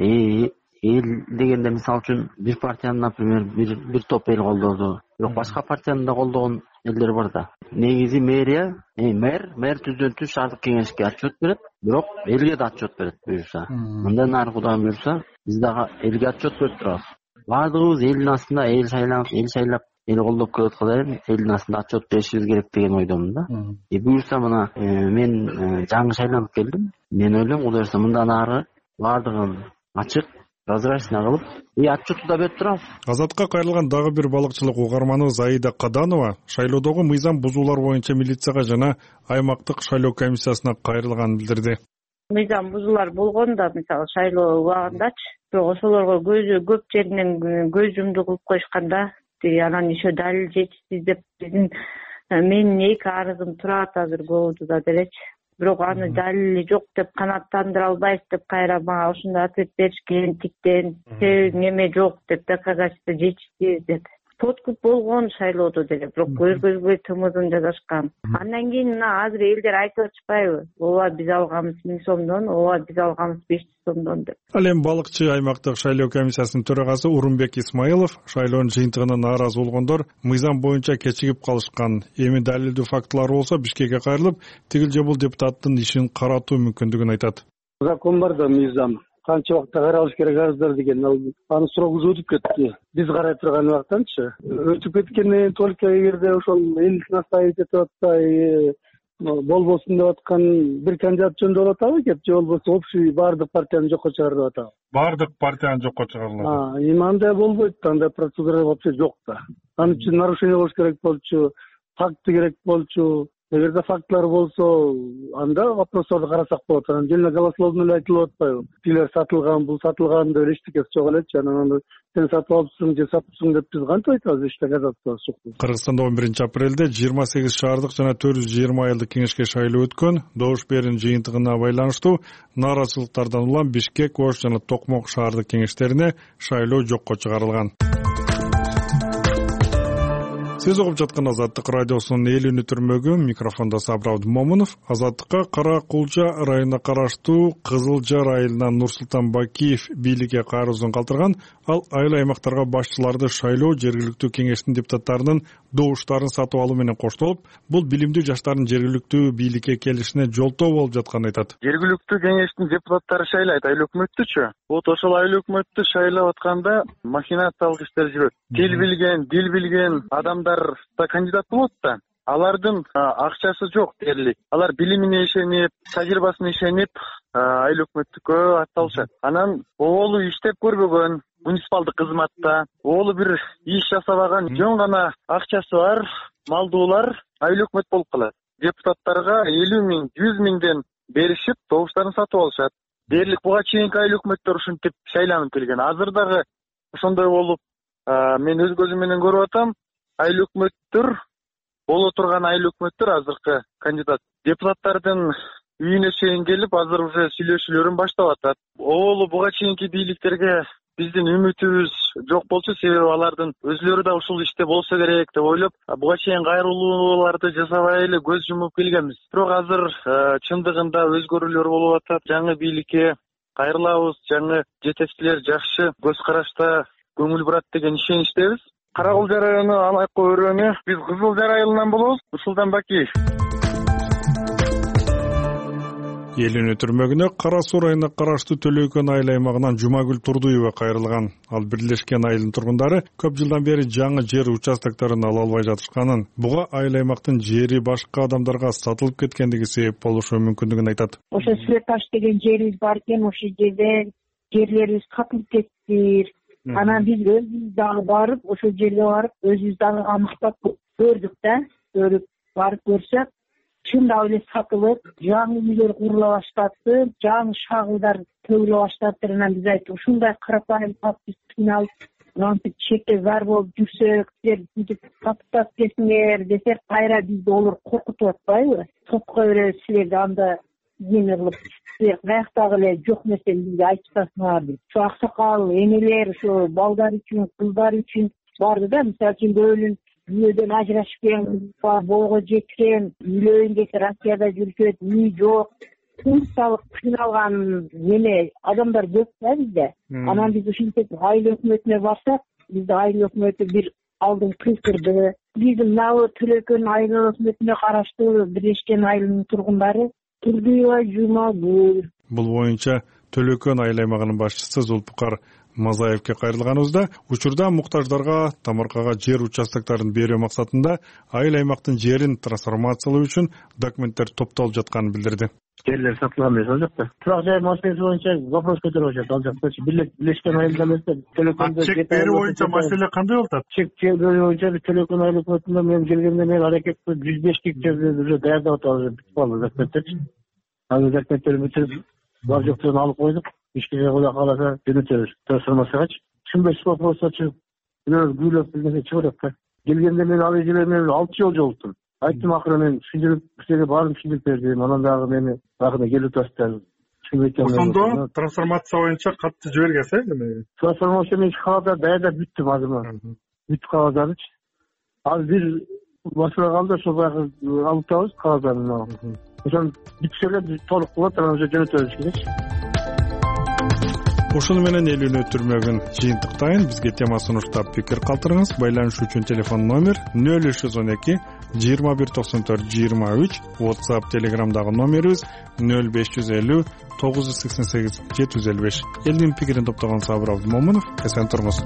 эл дегенде мисалы үчүн бир партияны, например, бир бир топ эл колдоду. Бирок башка партияны да колдогон элдер бар да. Негизи мэрия, мэр, мэр түздөн түз шаардык кеңешке отчет берет, бирок элге да отчет берет буюрса. Мындан ары Кудай буюрса, биз дагы элге отчет берип турабыз. Баардыгыбыз элдин астында эл шайлап, эл шайлап, эл колдоп келип атканда элдин астында отчет беришибиз керек деген ойдомун да. И буюрса мына мен жаңы шайланып келдим. Мен ойлойм, Кудай буюрса мындан ары баардыгын ачык прозрачный кылып, и отчету да берип турабыз. Азатка кайрылган дагы бир балыкчылык угарманы Заида Каданова шайлоодогу мыйзам бузуулар боюнча милицияга жана аймактык шайлоо комиссиясына кайрылганын билдирди. Мыйзам бузуулар болгон да, мисалы шайлоо убагындачы, бирок ошолорго көзү көп жеринен көз жумду кылып коюшканда, анан еще далил жетишсиз деп биздин менин эки арызым турат азыр ГОБУда делечи. Бирок аны далили жок деп канааттандыра албайбыз деп кайра мага ушундай ответ беришкен, тиктен, неме жок деп доказательство жетишсиз деп. подкуп болгон шайлоодо деле, бирок көргөзбөй тмдын жасашкан. Андан кийин мына азыр элдер айтып атышпайбы? Ооба биз алганбыз миң сомдон, ооба биз алганбыз беш жүз сомдон деп. Ал эми балыкчы аймактык шайлоо комиссиясынын төрагасы Урунбек Исмаилов шайлоонун жыйынтыгына нааразы болгондор мыйзам боюнча кечигип калышкан, эми далилдүү фактылар болсо Бишкекке кайрылып, тигил же бул депутаттын ишин каратуу мүмкүндүгүн айтат. Закон бар да, мыйзам. Канча убакытта каралыш керек арыздар деген, аны срогу өтүп кетти. Биз карай турган убактанчы өтүп кеткенден только эгерде ошол эл настаивать этип атпай болбосун деп аткан бир кандидат жөндөп атабы кеп, же болбосо общий баардык партияны жокко чыгарып атабы? Баардык партияны жокко чыгарылат. Эми андай болбойт да, андай процедура вообще жок да. Аны үчүн нарушение болуш керек болчу, факты керек болчу. Эгерде фактылар болсо, анда вопростарды карасак болот. Отдельно голословно эле айтылып атпайбы? Тилер сатылган, бул сатылган деп эчтекеси жок элечи. Анан сен сатып алыпсың же сатыпсың деп биз кантип айтабыз? Эч доказательствасы жок. Кыргызстанда он биринчи апрелде жыйырма сегиз шаардык жана төрт жүз жыйырма айылдык кеңешке шайлоо өткөн. Добуш берүүнүн жыйынтыгына байланыштуу нааразычылыктардан улам Бишкек, Ош жана Токмок шаардык кеңештерине шайлоо жокко чыгарылган. Сиз угуп жаткан Азаттык радиосунун эл үнү түрмөгү, микрофондо Сабыр Абдымомунов. Азаттыкка Кара Кулча районуна караштуу Кызыл Жар айылынан Нурсултан Бакиев бийликке кайрылуусун калтырган. Ал айыл аймактарга башчыларды шайлоо жергиликтүү кеңештин депутаттарынын добуштарын сатып алуу менен коштолуп, бул билимдүү жаштардын жергиликтүү бийликке келишине жолтоо болуп жатканын айтат. Жергиликтүү кеңештин депутаттары шайлайт айыл өкмөттүчү. Вот ошол айыл өкмөттү шайлап атканда махинациялык иштер жүрөт. Тил билген, дил билген адамдар да кандидат болот да. Алардын акчасы жок дерлик. Алар билимине ишенип, тажрыйбасына ишенип, айыл өкмөттүккө атталышат. Анан оолу иштеп көрбөгөн, муниципалдык кызматта, оолу бир иш жасабаган, жөн гана акчасы бар малдуулар айыл өкмөт болуп калат. Депутаттарга элүү миң, жүз миңден беришип, добуштарын сатып алышат. Дерлик буга чейинки айыл өкмөттөр ушинтип шайланып келген. Азыр дагы ошондой болуп, мен өз көзүм менен көрүп атам. Айыл өкмөттөр, боло турган айыл өкмөттөр азыркы кандидат депутаттардын үйүнө чейин келип, азыр уже сүйлөшүүлөрүн баштап атат. Оолу буга чейинки бийликтерге биздин үмүтүбүз жок болчу, себеби алардын өзлөрү да ушул иште болсо керек деп ойлоп, буга чейин кайрылууларды жасабай эле көз жумуп келгенбиз. Бирок азыр чындыгында өзгөрүүлөр болуп атат. Жаңы бийликке кайрылабыз, жаңы жетекчилер жакшы көз карашта көңүл бурат деген ишеничтебиз. Кара Кулча району Алайкы өрөөнү биз Кызыл Жар айылынан болобуз. Нурсултан Бакиев. Эл үнү түрмөгүнө Кара Суу районуна караштуу Төлөйкөн айыл аймагынан Жумагүл Турдуева кайрылган. Ал бирлешкен айылдын тургундары көп жылдан бери жаңы жер участокторун ала албай жатышканын, буга айыл аймактын жери башка адамдарга сатылып кеткендиги себеп болушу мүмкүндүгүн айтат. Ошо Светаш деген жерибиз бар экен, ошол жерде жерлерибиз сатылып кетти. Анан биз өзүбүз дагы барып, ошол жерге барып, өзүбүз дагы аныктап көрдүк да, көрүп барып көрсөк, чындап эле сатылып, жаңы үйлөр курула баштапты, жаңы шагылдар төгүлө баштапты. Анан биз айттык, ушундай карапайым биз кыйналып, мынтип чекке зар болуп жүрсөк, силер мынтип сатып кетсиңер десек, кайра бизди олор коркутуп атпайбы? Сотко беребиз силерди, анда эме кылып, силер каяктагы эле жок нерсени бизге айтып атасыңар деп. Ошо аксакал энелер, ошо балдар үчүн, кыздар үчүн барды да, мисалы үчүн көбүнүн үйдөн ажырашып келген, бойго жеткен, үйлөнүн десе Россияда жүрүшөт, үй жок, кыйынчылык кыйналган эме адамдар көп да бизде. Анан биз ушинтип айыл өкмөтүнө барсак, бизди айыл өкмөтү бир алдын кыйкырды. Биздин мына Төлөкөн айыл өкмөтүнө караштуу бирлешкен айылдын тургундары Турдуева Жумагүл. Бул боюнча Төлөкөн айыл аймагынын башчысы Зулпукар Мазаевке кайрылганыбызда, учурда муктаждарга тамыркага жер участокторун берүү максатында айыл аймактын жерин трансформациялоо үчүн документтер топтолуп жатканын билдирди. Жерлер сатылган эмес ал жакта. Турак жай маселеси боюнча вопрос көтөрүп атышат ал жактачы. Бирлешкен айылда эмес, Төлөкөндө чек берүү боюнча маселе кандай болуп атат? Чек берүү боюнча Төлөкөн айыл өкмөтүндө мен келгенде мен аракет кылып жүз беш гектарды уже даярдап атабыз, бүтүп алды документтерчи. Азыр документтерди бүтүрүп, бар жоктугун алып койдук. Ишке Кудай кааласа жөнөтөбүз трансформациягачы. Түшүнбөйсүз вопросачы. Бирөө гүйлөп билгенде чыгып атат. Келгенде мен ал жерге мен алты жол жолуктум. Айттым акыры мен түшүндүрүп, сизге баарын түшүндүрүп бердим. Анан дагы мени багына келип атасыздар. Ошондо трансформация боюнча катты жибергенсиз эми? Трансформация мен каалда даярдап бүттүм азыр. бүт кагаздардычы ал бир басыла калды, ошол баягы алып атабыз кагаздарын. Ошону бүтсө эле толук кылып анан уже жөнөтөбүз керекчи. Ушуну менен элүүнү түрмөгүн жыйынтыктайын. Бизге тема сунуштап пикир калтырыңыз. Байланыш үчүн телефон номер нөл үч жүз он эки жыйырма бир токсон төрт жыйырма үч, WhatsApp, Telegramдагы номерибиз нөл беш жүз элүү тогуз жүз сексен сегиз жети жүз элүү беш. Элдин пикирин топтогон Сабыр Абдымомунов. Эсен туруңуз.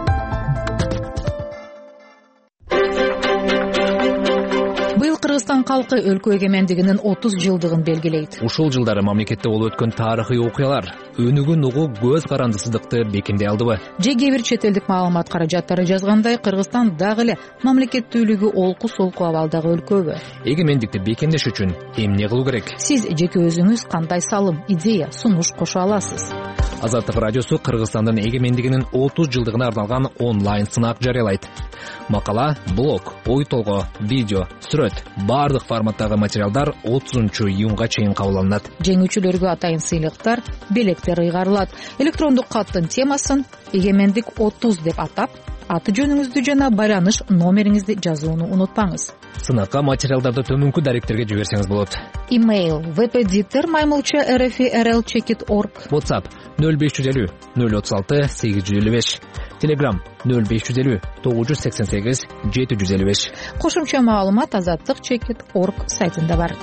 Кыргызстан калкы өлкө эгемендигинин отуз жылдыгын белгилейт. Ушул жылдары мамлекетте болуп өткөн тарыхый окуялар өнүгүн угуу көз карандысыздыкты бекемдей алдыбы? Же кээ бир чет элдик маалымат каражаттары жазгандай, Кыргызстан дагы эле мамлекеттүүлүгү олку-солку абалдагы өлкөбү? Эгемендикти бекемдеш үчүн эмне кылуу керек? Сиз жеке өзүңүз кандай салым, идея, сунуш кошо аласыз? Азаттык радиосу Кыргызстандын эгемендигинин отуз жылдыгына арналган онлайн сынак жарыялайт. Макала, блог, ой толгоо, видео, сүрөт, бардык форматтагы материалдар отузунчу июнга чейин кабыл алынат. Жеңүүчүлөргө атайын сыйлыктар, белектер ыйгарылат. Электрондук каттын темасын эгемендик отуз деп атап, аты жөнүңүздү жана байланыш номериңизди жазууну унутпаңыз. Сынакка материалдарды төмөнкү даректерге жиберсеңиз болот. Имейл веб-эдитор маймылча эр эф эр эл чекит точка орг. WhatsApp нөл беш жүз элүү нөл отуз алты сегиз жүз элүү беш. Telegram нөл беш жүз элүү тогуз жүз сексен сегиз жети жүз элүү беш. Кошумча маалымат азаттык чекит точка орг сайтында бар.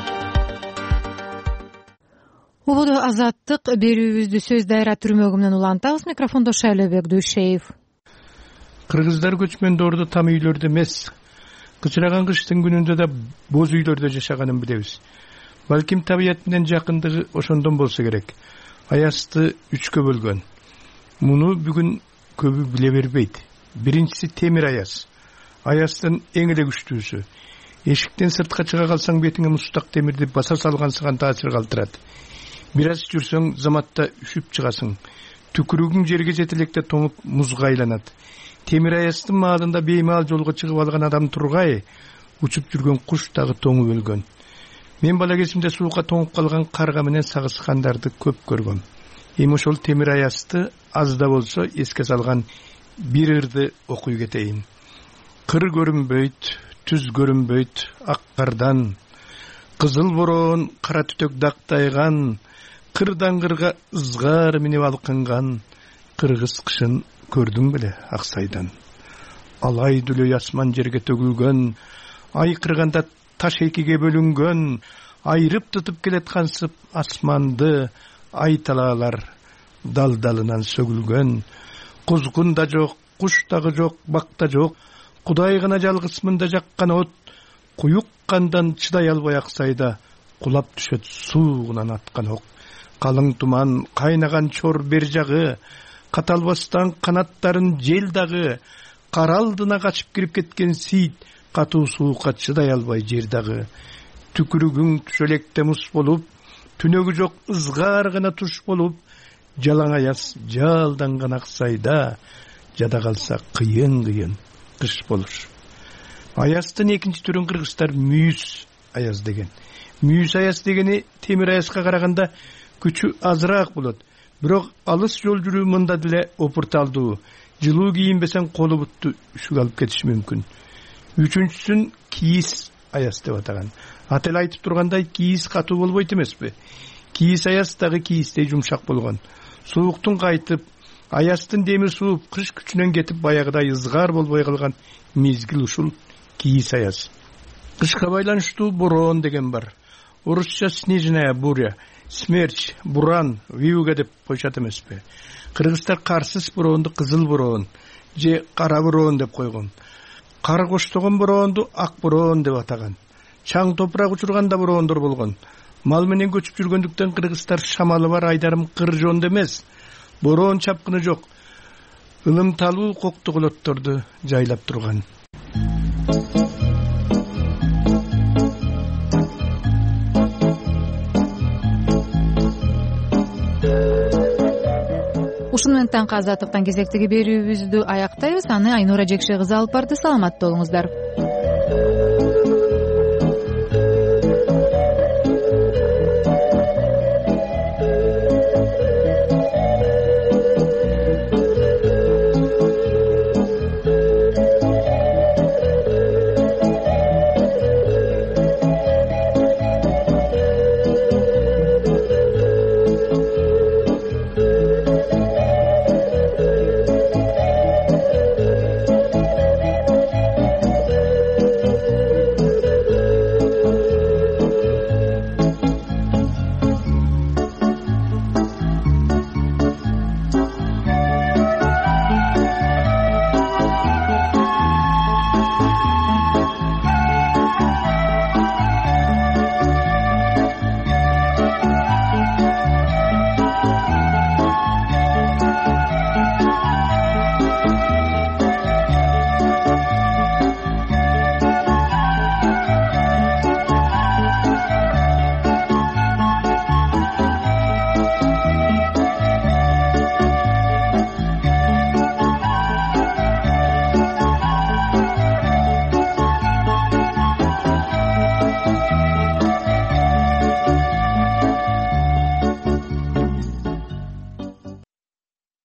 Убуду азаттык берүүбүздү сөз дайра түрмөгүнөн улантабыз. Микрофондо Шайлебек Дүйшеев. Кыргыздар көчмөндөрдү там үйлөрдө эмес, кычыраган кыштын күнүндө да боз үйлөрдө жашаганын билебиз. Балким табият менен жакындыгы ошондон болсо керек. Аязды үчкө бөлгөн. Муну бүгүн көбү биле бербейт. Биринчиси темир аяз. Аяздын эң эле күчтүүсү. Эшиктен сыртка чыга калсаң бетиңе мустак темирди баса салгансыган таасир калтырат. Бир аз жүрсөң заматта үшүп чыгасың. Түкүрүгүң жерге жете электе тоңуп музга айланат. Темир аяздын маалында беймал жолго чыгып алган адам тургай, учуп жүргөн куш дагы тоңуп өлгөн. Мен бала кезимде суукка тоңуп калган карга менен сагышкандарды көп көргөм. Эми ошол темир аязды аз да болсо эске салган бир ырды окуй кетейин. Кыр көрүнбөйт, түз көрүнбөйт ак кардан, кызыл бороон кара түтөк дактайган, кырдан кырга ызгар минип алкынган, кыргыз кышын көрдүң беле Аксайдан. Алай дүлөй асман жерге төгүлгөн, ай кырганда таш экиге бөлүнгөн, айрып тутуп келаткансып асманды, ай талаалар дал-далынан сөгүлгөн. Кузгун да жок, куш дагы жок, бак да жок, Кудай гана жалгыз мында жаккан от, куюк кандан чыдай албай Аксайда кулап түшөт суугунан аткан ок. Калың туман, кайнаган чор бер жагы, каталбастан канаттарын жел дагы, кар алдына качып кирип кеткен сийит, катуу суукка чыдай албай жер дагы. Түкүрүгүң түшөлекте мус болуп, түнөгү жок ызгар гана туш болуп, жалаң аяз жалданган Аксайда, жада калса кыйын-кыйын кыш болур. Аяздын экинчи түрүн кыргыздар мүйүз аяз деген. Мүйүз аяз дегени темир аязга караганда күчү азыраак болот. Бирок алыс жол жүрүү мында деле опурталдуу. Жылуу кийинбесең колу бутту үшүк алып кетиши мүмкүн. Үчүнчүсүн кийис аяз деп атаган. Аты эле айтып тургандай, кийис катуу болбойт эмеспи? Кийис аяз дагы кийистей жумшак болгон. Сууктун кайтып, аяздын деми сууп, кыш күчүнөн кетип баягыдай ызгар болбой калган мезгил ушул кийис аяз. Кышка байланыштуу бороон деген бар. Орусча снежная буря, смерч, буран, вьюга деп койшот эмеспи? Кыргыздар карсыз бороонду кызыл бороон же кара бороон деп койгон. Кар коштогон бороонду ак бороон деп атаган. Чаң топурак учурганда бороондор болгон. Мал менен көчүп жүргөндүктөн кыргыздар шамалы бар айдарым кыр жоонду эмес. Бороон чапкыны жок. Ылымталуу коктуголотторду жайлап турган. Ушун менен таңкы азаттыктан кезектеги берүүбүздү аяктайбыз. Аны Айнура Жекше кызы алып барды. Саламатта болуңуздар.